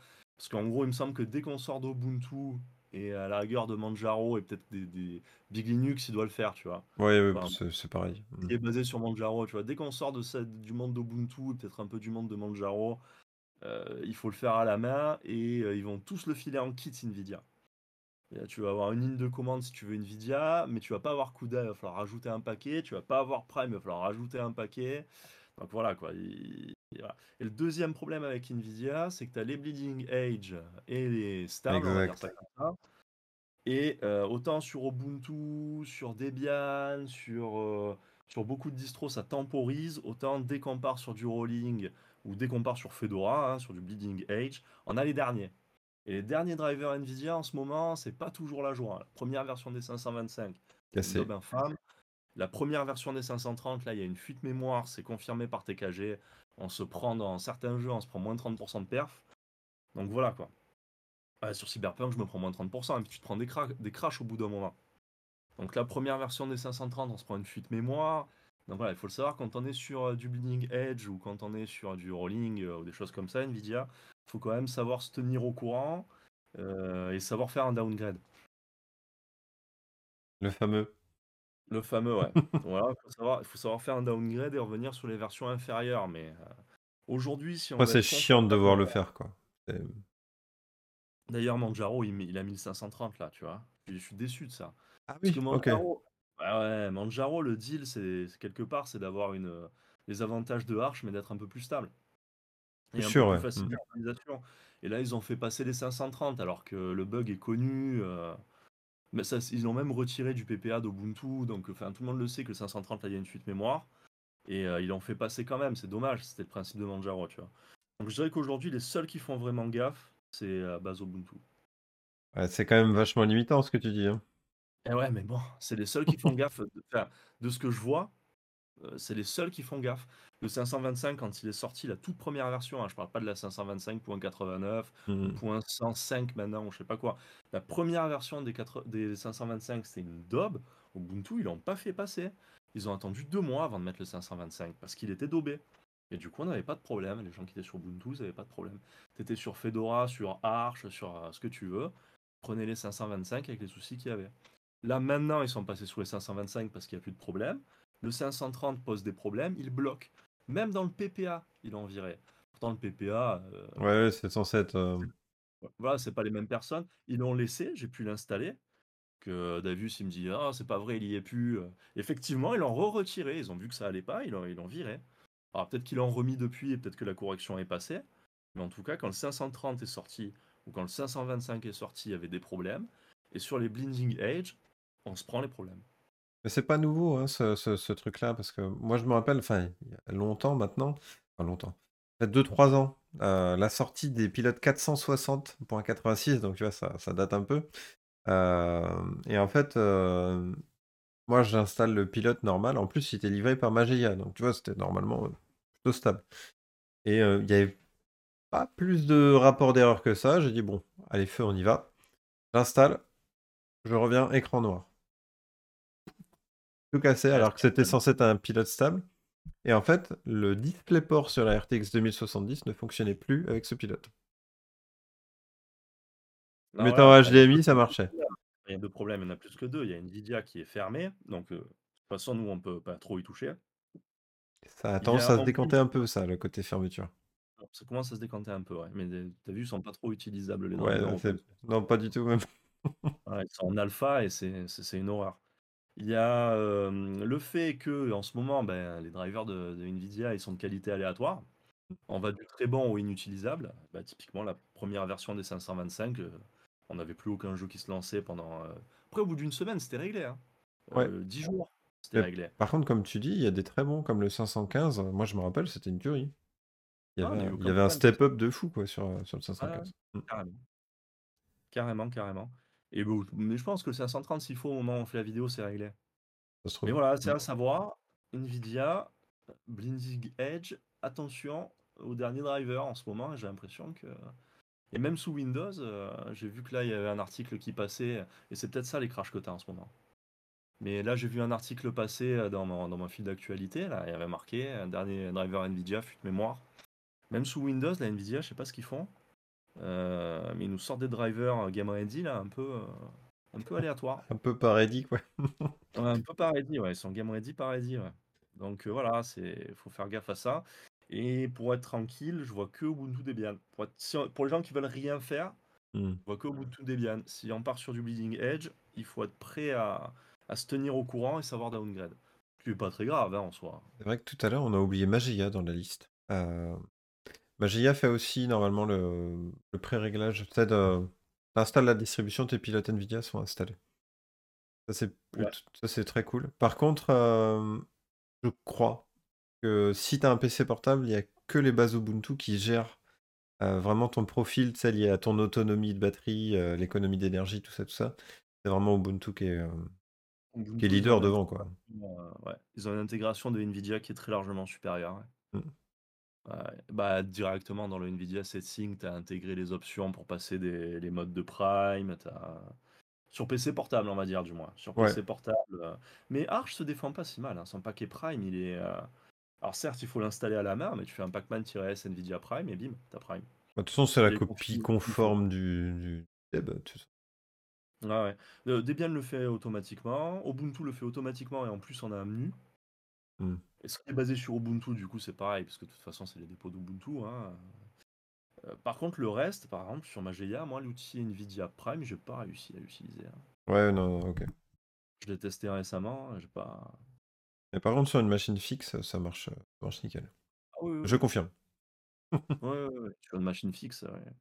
Parce qu'en gros, il me semble que dès qu'on sort d'Ubuntu et à la rigueur de Manjaro et peut-être des, des Big Linux, il doit le faire, tu vois. Ouais, ouais, Enfin, c'est c'est pareil. Mm. qui est basé sur Manjaro, tu vois. Dès qu'on sort de cette- du monde d'Ubuntu et peut-être un peu du monde de Manjaro, euh, il faut le faire à la main et euh, ils vont tous le filer en kit Nvidia. Et là, tu vas avoir une ligne de commande si tu veux Nvidia, mais tu vas pas avoir CUDA, il va falloir rajouter un paquet. Tu vas pas avoir Prime, il va falloir rajouter un paquet. Donc voilà quoi. il- il- voilà. Et le deuxième problème avec Nvidia, c'est que tu as les bleeding edge et les stables, on va dire ça Exact. comme ça. Et euh, autant sur Ubuntu, sur Debian, sur, euh, sur beaucoup de distros, ça temporise. Autant dès qu'on part sur du rolling ou dès qu'on part sur Fedora, hein, sur du bleeding edge, on a les derniers. Et les derniers drivers Nvidia en ce moment, c'est pas toujours la joie. La première version des cinq cent vingt-cinq, c'est une daube Cassé. infâme. La première version des cinq cent trente, là, il y a une fuite mémoire, c'est confirmé par T K G. On se prend dans certains jeux, on se prend moins de trente pour cent de perf. Donc voilà quoi. Ouais, sur Cyberpunk, je me prends moins de trente pour cent, et puis tu te prends des, cra- des crashs au bout d'un moment. Donc la première version des cinq cent trente, on se prend une fuite mémoire. Donc voilà, il faut le savoir, quand on est sur euh, du Bleeding Edge ou quand on est sur du rolling euh, ou des choses comme ça, Nvidia, il faut quand même savoir se tenir au courant euh, et savoir faire un downgrade. Le fameux. Le fameux, ouais. Voilà, il faut savoir, il faut savoir faire un downgrade et revenir sur les versions inférieures. Mais euh, aujourd'hui, si on Après, veut c'est être chiant de confortable. devoir le faire, quoi. C'est- D'ailleurs, Manjaro, il, met- il a mis le cinq cent trente là, tu vois. Je, je suis déçu de ça. Ah Parce que oui, ok. Manjaro, ouais, ouais, Manjaro, le deal, c'est c'est quelque part, c'est d'avoir une, euh, les avantages de Arch, mais d'être un peu plus stable Plus et un peu sûr, plus ouais. facile Mm. d'utilisation. Et là, ils ont fait passer les cinq cent trente, alors que le bug est connu. euh, mais ça, ils l'ont même retiré du P P A d'Ubuntu, donc enfin, tout le monde le sait que le cinq cent trente, là, il y a une fuite mémoire. Et euh, ils l'ont fait passer quand même, c'est dommage, c'était le principe de Manjaro, tu vois. Donc je dirais qu'aujourd'hui, les seuls qui font vraiment gaffe, c'est à base Ubuntu. Ouais, c'est quand même vachement limitant ce que tu dis, hein. Et ouais, mais bon, c'est les seuls qui font gaffe. De, enfin, de ce que je vois, euh, c'est les seuls qui font gaffe. Le cinq cent vingt-cinq, quand il est sorti, la toute première version, hein, je parle pas de la cinq cent vingt-cinq point quatre-vingt-neuf ou Mm. point cent cinq maintenant, ou je sais pas quoi. La première version des, quatre- des cinq cent vingt-cinq, c'était une daube. Ubuntu, ils l'ont pas fait passer. Ils ont attendu deux mois avant de mettre le cinq cent vingt-cinq parce qu'il était daubé. Et du coup, on n'avait pas de problème. Les gens qui étaient sur Ubuntu, ils n'avaient pas de problème. Tu étais sur Fedora, sur Arch, sur euh, ce que tu veux. Prenez les cinq cent vingt-cinq avec les soucis qu'il y avait. Là, maintenant, ils sont passés sur les cinq cent vingt-cinq parce qu'il n'y a plus de problème. Le cinq cent trente pose des problèmes, il bloque. Même dans le P P A, il en virait. Pourtant, le P P A, euh, Ouais, ouais, c'est censé être. euh, voilà, c'est pas les mêmes personnes. Ils l'ont laissé, j'ai pu l'installer. Que Davus, il me dit, ah, c'est pas vrai, il y est plus. Euh, Effectivement, ils l'ont re-retiré. Ils ont vu que ça allait pas, ils l'ont ils l'ont viré. Alors peut-être qu'ils l'ont remis depuis et peut-être que la correction est passée. Mais en tout cas, quand le cinq cent trente est sorti ou quand le cinq cent vingt-cinq est sorti, il y avait des problèmes. Et sur les Blinding Edge, on se prend les problèmes. Mais c'est pas nouveau, hein, ce, ce- ce truc-là, parce que moi je me rappelle, enfin, il y a longtemps maintenant, enfin longtemps, peut-être deux trois ans, euh, la sortie des pilotes quatre cent soixante point quatre-vingt-six, donc tu vois, ça, ça date un peu. Euh, et en fait, euh, moi j'installe le pilote normal, en plus il était livré par Mageia, donc tu vois, c'était normalement euh, plutôt stable. Et euh, il y avait pas plus de rapport d'erreur que ça, j'ai dit, bon, allez, feu, on y va. J'installe, je reviens, écran noir. Tout cassé, Ouais, alors que c'est c'était censé être un pilote stable. Et en fait, le DisplayPort sur la R T X deux mille soixante-dix ne fonctionnait plus avec ce pilote. non, Mettant voilà, en bah, il y a H D M I, deux ça marchait. problèmes. Il y a deux problèmes, il y en a plus que deux. Il y a Nvidia qui est fermée, donc euh, de toute façon, nous, on peut pas trop y toucher. Ça a Il y tendance a à se en plus, décanter un peu, ça, le côté fermeture. ça commence à se décanter un peu, ouais. Mais euh, t'as vu, ils sont pas trop utilisables, les drivers Ouais, c'est... open. Non, pas du tout même. Ouais, ils sont en alpha et c'est c'est- c'est une horreur. Il y a euh, le fait que en ce moment, ben, les drivers de, de Nvidia ils sont de qualité aléatoire. On va du très bon au inutilisable. Bah, typiquement, la première version des cinq cent vingt-cinq, euh, on n'avait plus aucun jeu qui se lançait pendant. euh, Après, au bout d'une semaine, c'était réglé, hein. Ouais. Euh, dix jours, c'était Mais réglé. par contre, comme tu dis, il y a des très bons, comme le cinq cent quinze. Moi, je me rappelle, c'était une tuerie. Il y Ah, avait mais il n'y a un, eu il y aucun avait un problème sur ça. step-up de fou, quoi, sur, euh, sur le Ouais, ouais, cinq cent quinze. Mm. carrément. Carrément, carrément. Et bon, mais je pense que le cinq cent trente, s'il faut, au moment où on fait la vidéo, c'est réglé. Ça se Mais trouve. voilà, Mm. c'est à savoir. Nvidia, Blinding Edge, attention aux derniers drivers en ce moment. J'ai l'impression que. Et même sous Windows, euh, j'ai vu que là, il y avait un article qui passait. Et c'est peut-être ça les crashs que tu as en ce moment. Mais là, j'ai vu un article passer euh, dans mon, dans mon fil d'actualité. Là, il y avait marqué un dernier driver Nvidia, fuite mémoire. Même sous Windows, la Nvidia, je sais pas ce qu'ils font. Euh, mais ils nous sortent des drivers euh, Game Ready là, un peu, euh, un peu aléatoires. Un peu paradis, quoi. Ouais, un peu pas ready, ouais. Ils sont Game Ready, pas ready, ouais. Donc euh, voilà, c'est, faut faire gaffe à ça. Et pour être tranquille, je vois que Ubuntu Debian. Pour, être- si on- pour les gens qui veulent rien faire, Hmm. je vois que Ubuntu Debian. Si on part sur du Bleeding Edge, il faut être prêt à, à se tenir au courant et savoir downgrade. Ce qui n'est pas très grave hein, en soi. C'est vrai que tout à l'heure, on a oublié Magia dans la liste. Euh, Magia fait aussi normalement le, le pré-réglage. Tu sais, de- t'installes la distribution, tes pilotes NVIDIA sont installés. Ça, c'est Ouais. plutôt- ça, c'est très cool. Par contre, euh, je crois que si tu as un P C portable, il n'y a que les bases Ubuntu qui gèrent euh, vraiment ton profil, tu sais, lié à ton autonomie de batterie, euh, l'économie d'énergie, tout ça, tout ça. C'est vraiment Ubuntu qui est, euh, qui est Ubuntu, ils ont leader une devant, quoi. intégration, euh, ouais. Ils ont une intégration de Nvidia qui est très largement supérieure. Ouais. Mm. Ouais. Bah, directement dans le Nvidia Settings, tu as intégré les options pour passer des, les modes de Prime. T'as... Sur P C portable, on va dire, du moins. Sur Ouais. P C portable. euh. Mais Arch se défend pas si mal. Hein. Son paquet Prime, il est. euh, Alors, certes, il faut l'installer à la main, mais tu fais un Pacman-S Nvidia Prime et bim, t'as Prime. Bah, de toute façon, c'est la J'ai copie configuré comme il faut. conforme du, du Deb, tu sais. Ouais, ouais. Euh, Debian le fait automatiquement. Ubuntu le fait automatiquement et en plus, on a un menu. Mm. Et ce qui est basé sur Ubuntu, du coup, c'est pareil, parce que de toute façon, c'est les dépôts d'Ubuntu. Hein. Euh, par contre, le reste, par exemple, sur Mageia, moi, l'outil Nvidia Prime, j'ai pas réussi à l'utiliser. Hein. Ouais, non, ok. Je l'ai testé récemment, j'ai pas. Mais par contre, sur une machine fixe, ça marche, euh, ça marche nickel. Ah oui, oui, Je oui. confirme. Ouais, ouais, ouais. Sur une machine fixe, ouais.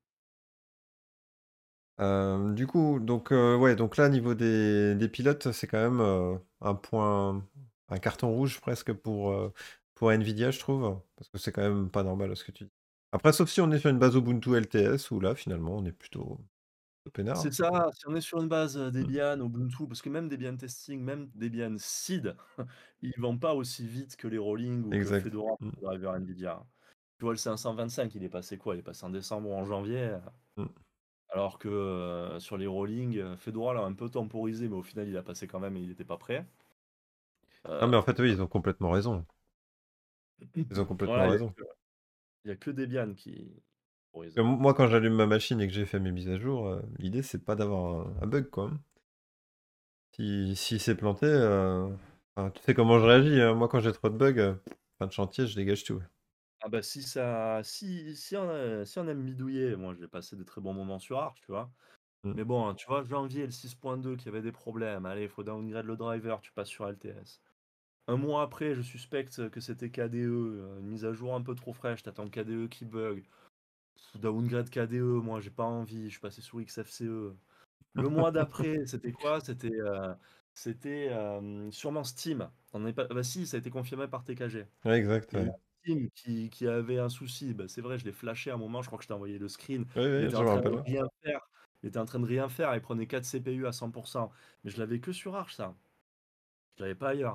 Euh, du coup, donc, euh, ouais, donc là, niveau des, des pilotes, c'est quand même euh, un point, un carton rouge presque pour, euh, pour Nvidia, je trouve, parce que c'est quand même pas normal ce que tu dis. Après, sauf si on est sur une base Ubuntu L T S, où là, finalement, on est plutôt peinard. C'est ça, si on est sur une base euh, Mm. Debian, Ubuntu, parce que même Debian Testing, même Debian Seed, ils vont pas aussi vite que les Rolling ou que Exact. Fedora, Mm. le driver Nvidia. Tu vois, le cinq cent vingt-cinq, il est passé quoi? Il est passé en décembre ou en janvier, Mm. alors que euh, sur les Rolling, euh, Fedora l'a un peu temporisé, mais au final, il a passé quand même et il n'était pas prêt. Non, Euh, mais en fait, oui, ils ont complètement raison. Ils ont complètement voilà, il raison. n'y a, que Debian qui temporise. Et moi, quand j'allume ma machine et que j'ai fait mes mises à jour, euh, l'idée, c'est pas d'avoir un, un bug, quoi. Si, si c'est planté, euh, enfin, tu sais comment je réagis, hein. Moi, quand j'ai trop de bugs, euh, fin de chantier, je dégage tout. Ah bah si ça, si, si, on, a- si on aime bidouiller, moi j'ai passé des très bons moments sur Arch, tu vois. Mm. Mais bon, hein, tu vois, janvier, le six point deux qui avait des problèmes. Allez, il faut downgrade le driver, tu passes sur L T S. Un mois après, je suspecte que c'était K D E, euh, une mise à jour un peu trop fraîche, t'attends K D E qui bug. Downgrade K D E, moi j'ai pas envie, je suis passé sur X F C E. Le mois d'après, c'était quoi? C'était euh, c'était euh, sûrement Steam. On est pas... Bah si, ça a été confirmé par T K G. Ouais, exact, Il y a eu ouais. Steam qui, qui avait un souci. Bah, c'est vrai, je l'ai flashé à un moment, je crois que je t'ai envoyé le screen. Ouais, Il ouais, était je en me train de rappelle. rien faire. Il était en train de rien faire. Il prenait quatre C P U à cent pour cent. Mais je l'avais que sur Arch, ça. Je l'avais pas ailleurs.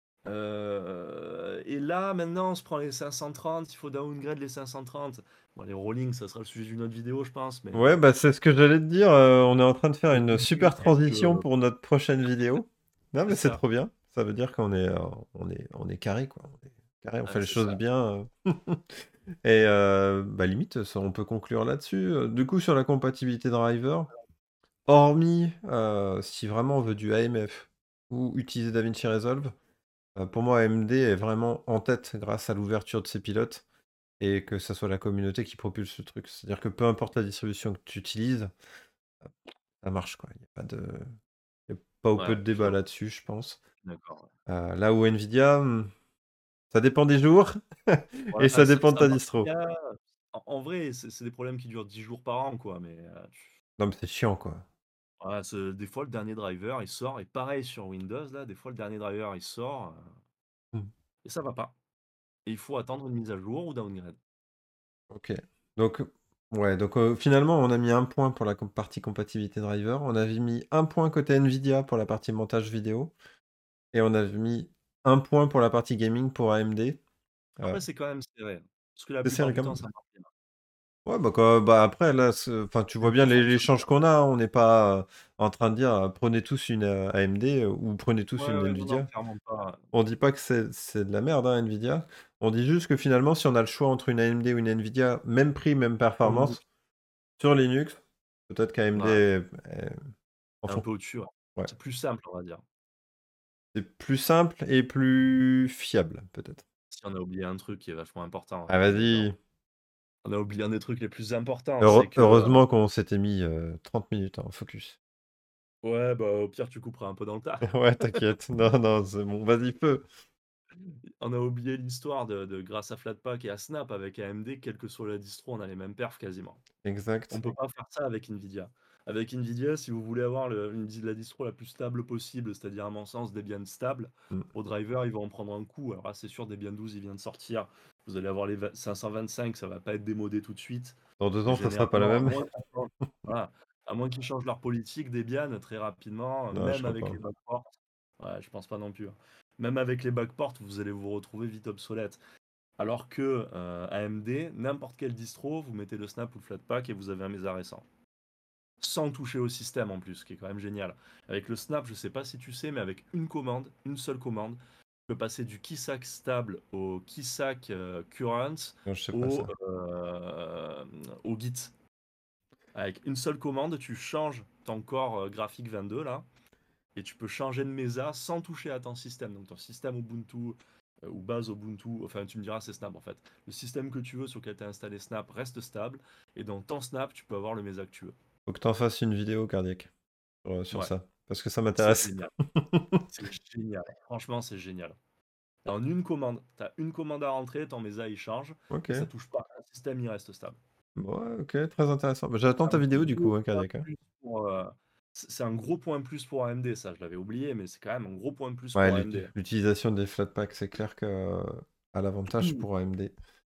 Euh, et là, maintenant, on se prend les cinq cent trente. Il faut downgrade les cinq cent trente. Bon, les rolling, ça sera le sujet d'une autre vidéo, je pense. Mais Ouais, bah c'est ce que j'allais te dire. euh, on est en train de faire le une Bleeding super Edge, transition euh, pour notre prochaine vidéo. Non, c'est mais c'est ça. trop bien. Ça veut dire qu'on est, euh, on est, on est carré, quoi. On est carré, on fait Ouais, les c'est choses ça. bien. euh. Et euh, bah limite, ça, on peut conclure là-dessus. Euh, Du coup, sur la compatibilité driver, hormis euh, si vraiment on veut du A M F ou utiliser DaVinci Resolve, euh, pour moi, A M D est vraiment en tête grâce à l'ouverture de ses pilotes et que ça soit la communauté qui propulse ce truc. C'est-à-dire que peu importe la distribution que tu utilises, ça marche, quoi. Il n'y a pas de... il y a pas ou peu Ouais, de je suis débat d'accord. là-dessus, je pense. D'accord, ouais. Euh, là où Nvidia, hmm, ça dépend des jours et Voilà, ça ça, dépend de ça ta marche distro. bien. En, en vrai, c'est c'est des problèmes qui durent dix jours par an, quoi. Mais euh, Non, mais c'est chiant, quoi. voilà, ce- des fois, le dernier driver, il sort. Et pareil sur Windows, là, des fois, le dernier driver, il sort. euh, Hmm. et ça va pas. Et il faut attendre une mise à jour ou downgrade. Ok. Donc, ouais, donc euh, finalement, on a mis un point pour la com- partie compatibilité driver. On avait mis un point côté Nvidia pour la partie montage vidéo. Et on avait mis un point pour la partie gaming pour A M D. Euh, Après, c'est quand même serré. Parce que la c'est plupart serré du quand temps, même. ça marche bien. Ouais, bah, quoi, bah après, là, c'est- enfin, tu vois Et bien tout les- fonctionne l'échange bien. qu'on a, hein. On n'est pas euh, en train de dire euh, prenez tous une euh, A M D euh, ou prenez tous Ouais, une ouais, non, non, Nvidia. clairement pas. On dit pas que c'est c'est de la merde, hein, Nvidia. On dit juste que finalement, si on a le choix entre une A M D ou une Nvidia, même prix, même On limite. performance, Sur Linux, peut-être qu'A M D Ouais, est, est- en un fond. peu au-dessus, ouais. Ouais. C'est plus simple, on va dire. C'est plus simple et plus fiable, peut-être. Si on a oublié un truc qui est vachement important, Ah, je vais dire. vas-y. On a oublié un des trucs les plus importants, c'est Heure- que heureusement qu'on s'était mis euh, trente minutes en focus. ouais, bah, au pire, tu couperas un peu dans le tas. Ouais, t'inquiète. Non, non, c'est bon. Vas-y, feu. On a oublié l'histoire de de grâce à Flatpak et à Snap avec A M D, quelle que soit la distro, on a les mêmes perfs quasiment. On Exact. peut pas faire ça avec Nvidia. Avec Nvidia, si vous voulez avoir le une di la distro la plus stable possible, c'est-à-dire à mon sens Debian stable, Mm. vos drivers, ils vont en prendre un coup. Alors là, c'est sûr, Debian douze, il vient de sortir. Vous allez avoir les va cinq cent vingt-cinq, ça va pas être démodé tout de suite. Dans deux Mais ans, ça sera pas la généralement, à même. moins qu'ils changent voilà, à moins qu'ils changent leur politique, Debian, très rapidement, Non, je même crois avec pas. les backports, ouais, je pense pas non plus, hein. Même avec les backports, vous allez vous retrouver vite obsolète. Alors que euh, A M D, n'importe quelle distro, vous mettez le Snap ou le Flatpak et vous avez un mésa récent. Sans toucher au système en plus, ce qui est quand même génial. Avec le Snap, je sais pas si tu sais, mais avec une commande, une seule commande, tu peux passer du keysack stable au keysack euh, current Non, je sais pas au, ça. euh, au Git. Avec une seule commande, tu changes ton corps euh, graphique vingt-deux là, et tu peux changer de mésa sans toucher à ton système. Donc ton système Ubuntu euh, ou base Ubuntu, enfin tu me diras c'est Snap en fait. Le système que tu veux sur lequel tu as installé Snap reste stable, et dans ton Snap, tu peux avoir le mésa que tu veux. Faut que t'en fasses une vidéo cardiaque sur, euh, sur Ouais, ça. Parce que ça c'est m'intéresse. génial. C'est génial. Franchement, c'est génial. En une commande, tu as une commande à rentrer, ton mésa il change, Ok. et ça touche pas. Le système il reste stable. Ouais, ok, très intéressant. Bah, j'attends C'est ta un vidéo du coup, gros hein, point cardiaque. Hein. plus pour, euh, c'est c'est un gros point plus pour A M D, ça je l'avais oublié, mais c'est quand même un gros point plus Ouais, pour l'ut- A M D. l'utilisation des flatpaks, c'est clair que euh, à l'avantage pour A M D.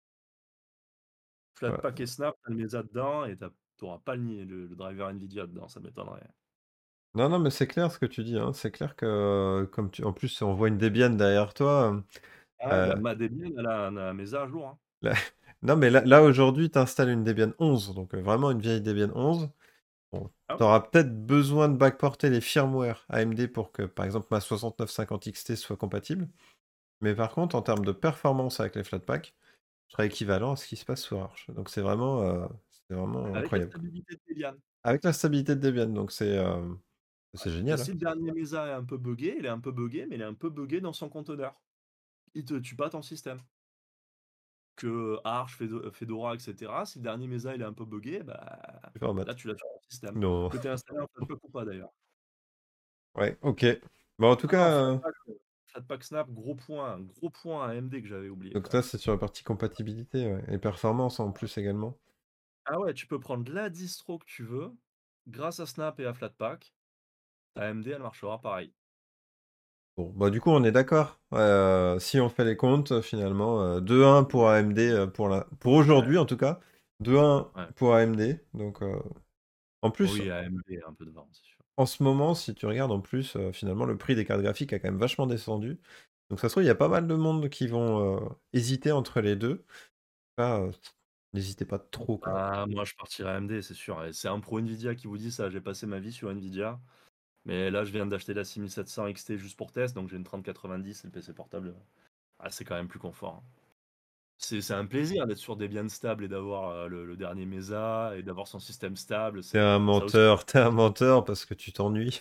Flatpak Voilà. et Snap, t'as le Mesa dedans et tu n'auras pas le, ni- le, le driver Nvidia dedans, ça m'étonnerait. Non, non, mais c'est clair ce que tu dis. Hein. C'est clair que, euh, comme tu... en plus, on voit une Debian derrière toi. Ah, euh, bah, ma Debian, elle a un, un Mesa à jour, hein. là- Non, mais là, là aujourd'hui, tu installes une Debian onze, donc euh, vraiment une vieille Debian onze. Bon, Ah tu ouais? auras peut-être besoin de backporter les firmware A M D pour que, par exemple, ma soixante-neuf cinquante X T soit compatible. Mais par contre, en termes de performance avec les Flatpak, je serai équivalent à ce qui se passe sur Arch. Donc c'est vraiment, euh, c'est vraiment Avec la incroyable. stabilité de Debian. Avec la stabilité de Debian, donc c'est euh, Ouais. c'est Et génial. Hein. si le dernier Mesa est un peu buggé, il est un peu buggé, mais il est un peu buggé dans son conteneur. Il te tue pas ton système. Que Arch, Fedo- Fedora, et cetera. Si le dernier Mesa il est un peu buggé, bah Tu formates. là tu l'as sur ton système. Non. Que tu installé en Flatpak ou pas d'ailleurs. Ouais, ok. Bon, en tout Ah non, cas, euh, Flatpak, euh, Flatpak Snap, gros point, gros point à A M D que j'avais oublié donc quand ça, même. c'est sur la partie compatibilité ouais, et performance en plus également. Ah ouais, tu peux prendre la distro que tu veux, grâce à Snap et à Flatpak. A M D, elle marchera pareil. Bon, bah du coup, on est d'accord. Euh, si on fait les comptes, finalement, euh, deux un pour A M D euh, pour la... pour Ouais, aujourd'hui en tout cas. deux un ouais. pour A M D. Donc, euh, en plus, Oui, A M D est un peu devant, c'est sûr. en ce moment, si tu regardes en plus, euh, finalement, le prix des cartes graphiques a quand même vachement descendu. Donc ça se trouve, il y a pas mal de monde qui vont euh, hésiter entre les deux. Ah, euh, n'hésitez pas trop, quoi. Ah, moi, je partirais A M D, c'est sûr. Et c'est un pro Nvidia qui vous dit ça. J'ai passé ma vie sur Nvidia. Mais là, je viens d'acheter la six mille sept cents X T juste pour test. Donc, j'ai une trente quatre-vingt-dix et le P C portable. Ah, c'est quand même plus confort, hein. C'est c'est un plaisir d'être sur Debian stable et d'avoir euh, le, le dernier Mesa et d'avoir son système stable. T'es C'est un ça aussi. menteur, t'es un menteur parce que tu t'ennuies.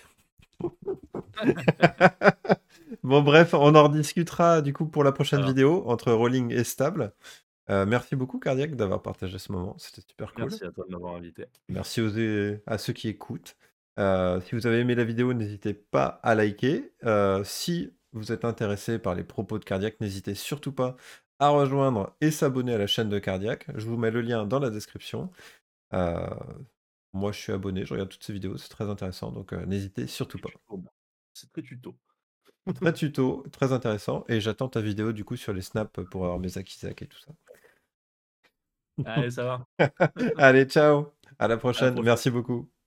Bon, bref, on en rediscutera du coup pour la prochaine Alors, vidéo entre Rolling et Stable. Euh, merci beaucoup, Cardiac, d'avoir partagé ce moment. C'était super cool. merci à toi de m'avoir invité. Merci aux, à ceux qui écoutent. Euh, si vous avez aimé la vidéo, n'hésitez pas à liker. Euh, si vous êtes intéressé par les propos de Cardiac, n'hésitez surtout pas à rejoindre et s'abonner à la chaîne de Cardiac. Je vous mets le lien dans la description. Euh, moi, je suis abonné, je regarde toutes ces vidéos, c'est très intéressant, donc euh, n'hésitez surtout Très pas. tuto, moi. C'est très tuto. Très tuto, très intéressant, et j'attends ta vidéo du coup sur les snaps pour avoir mes Akizak et tout ça. Allez, ça va. Allez, ciao, à la À la prochaine, prochaine. merci beaucoup.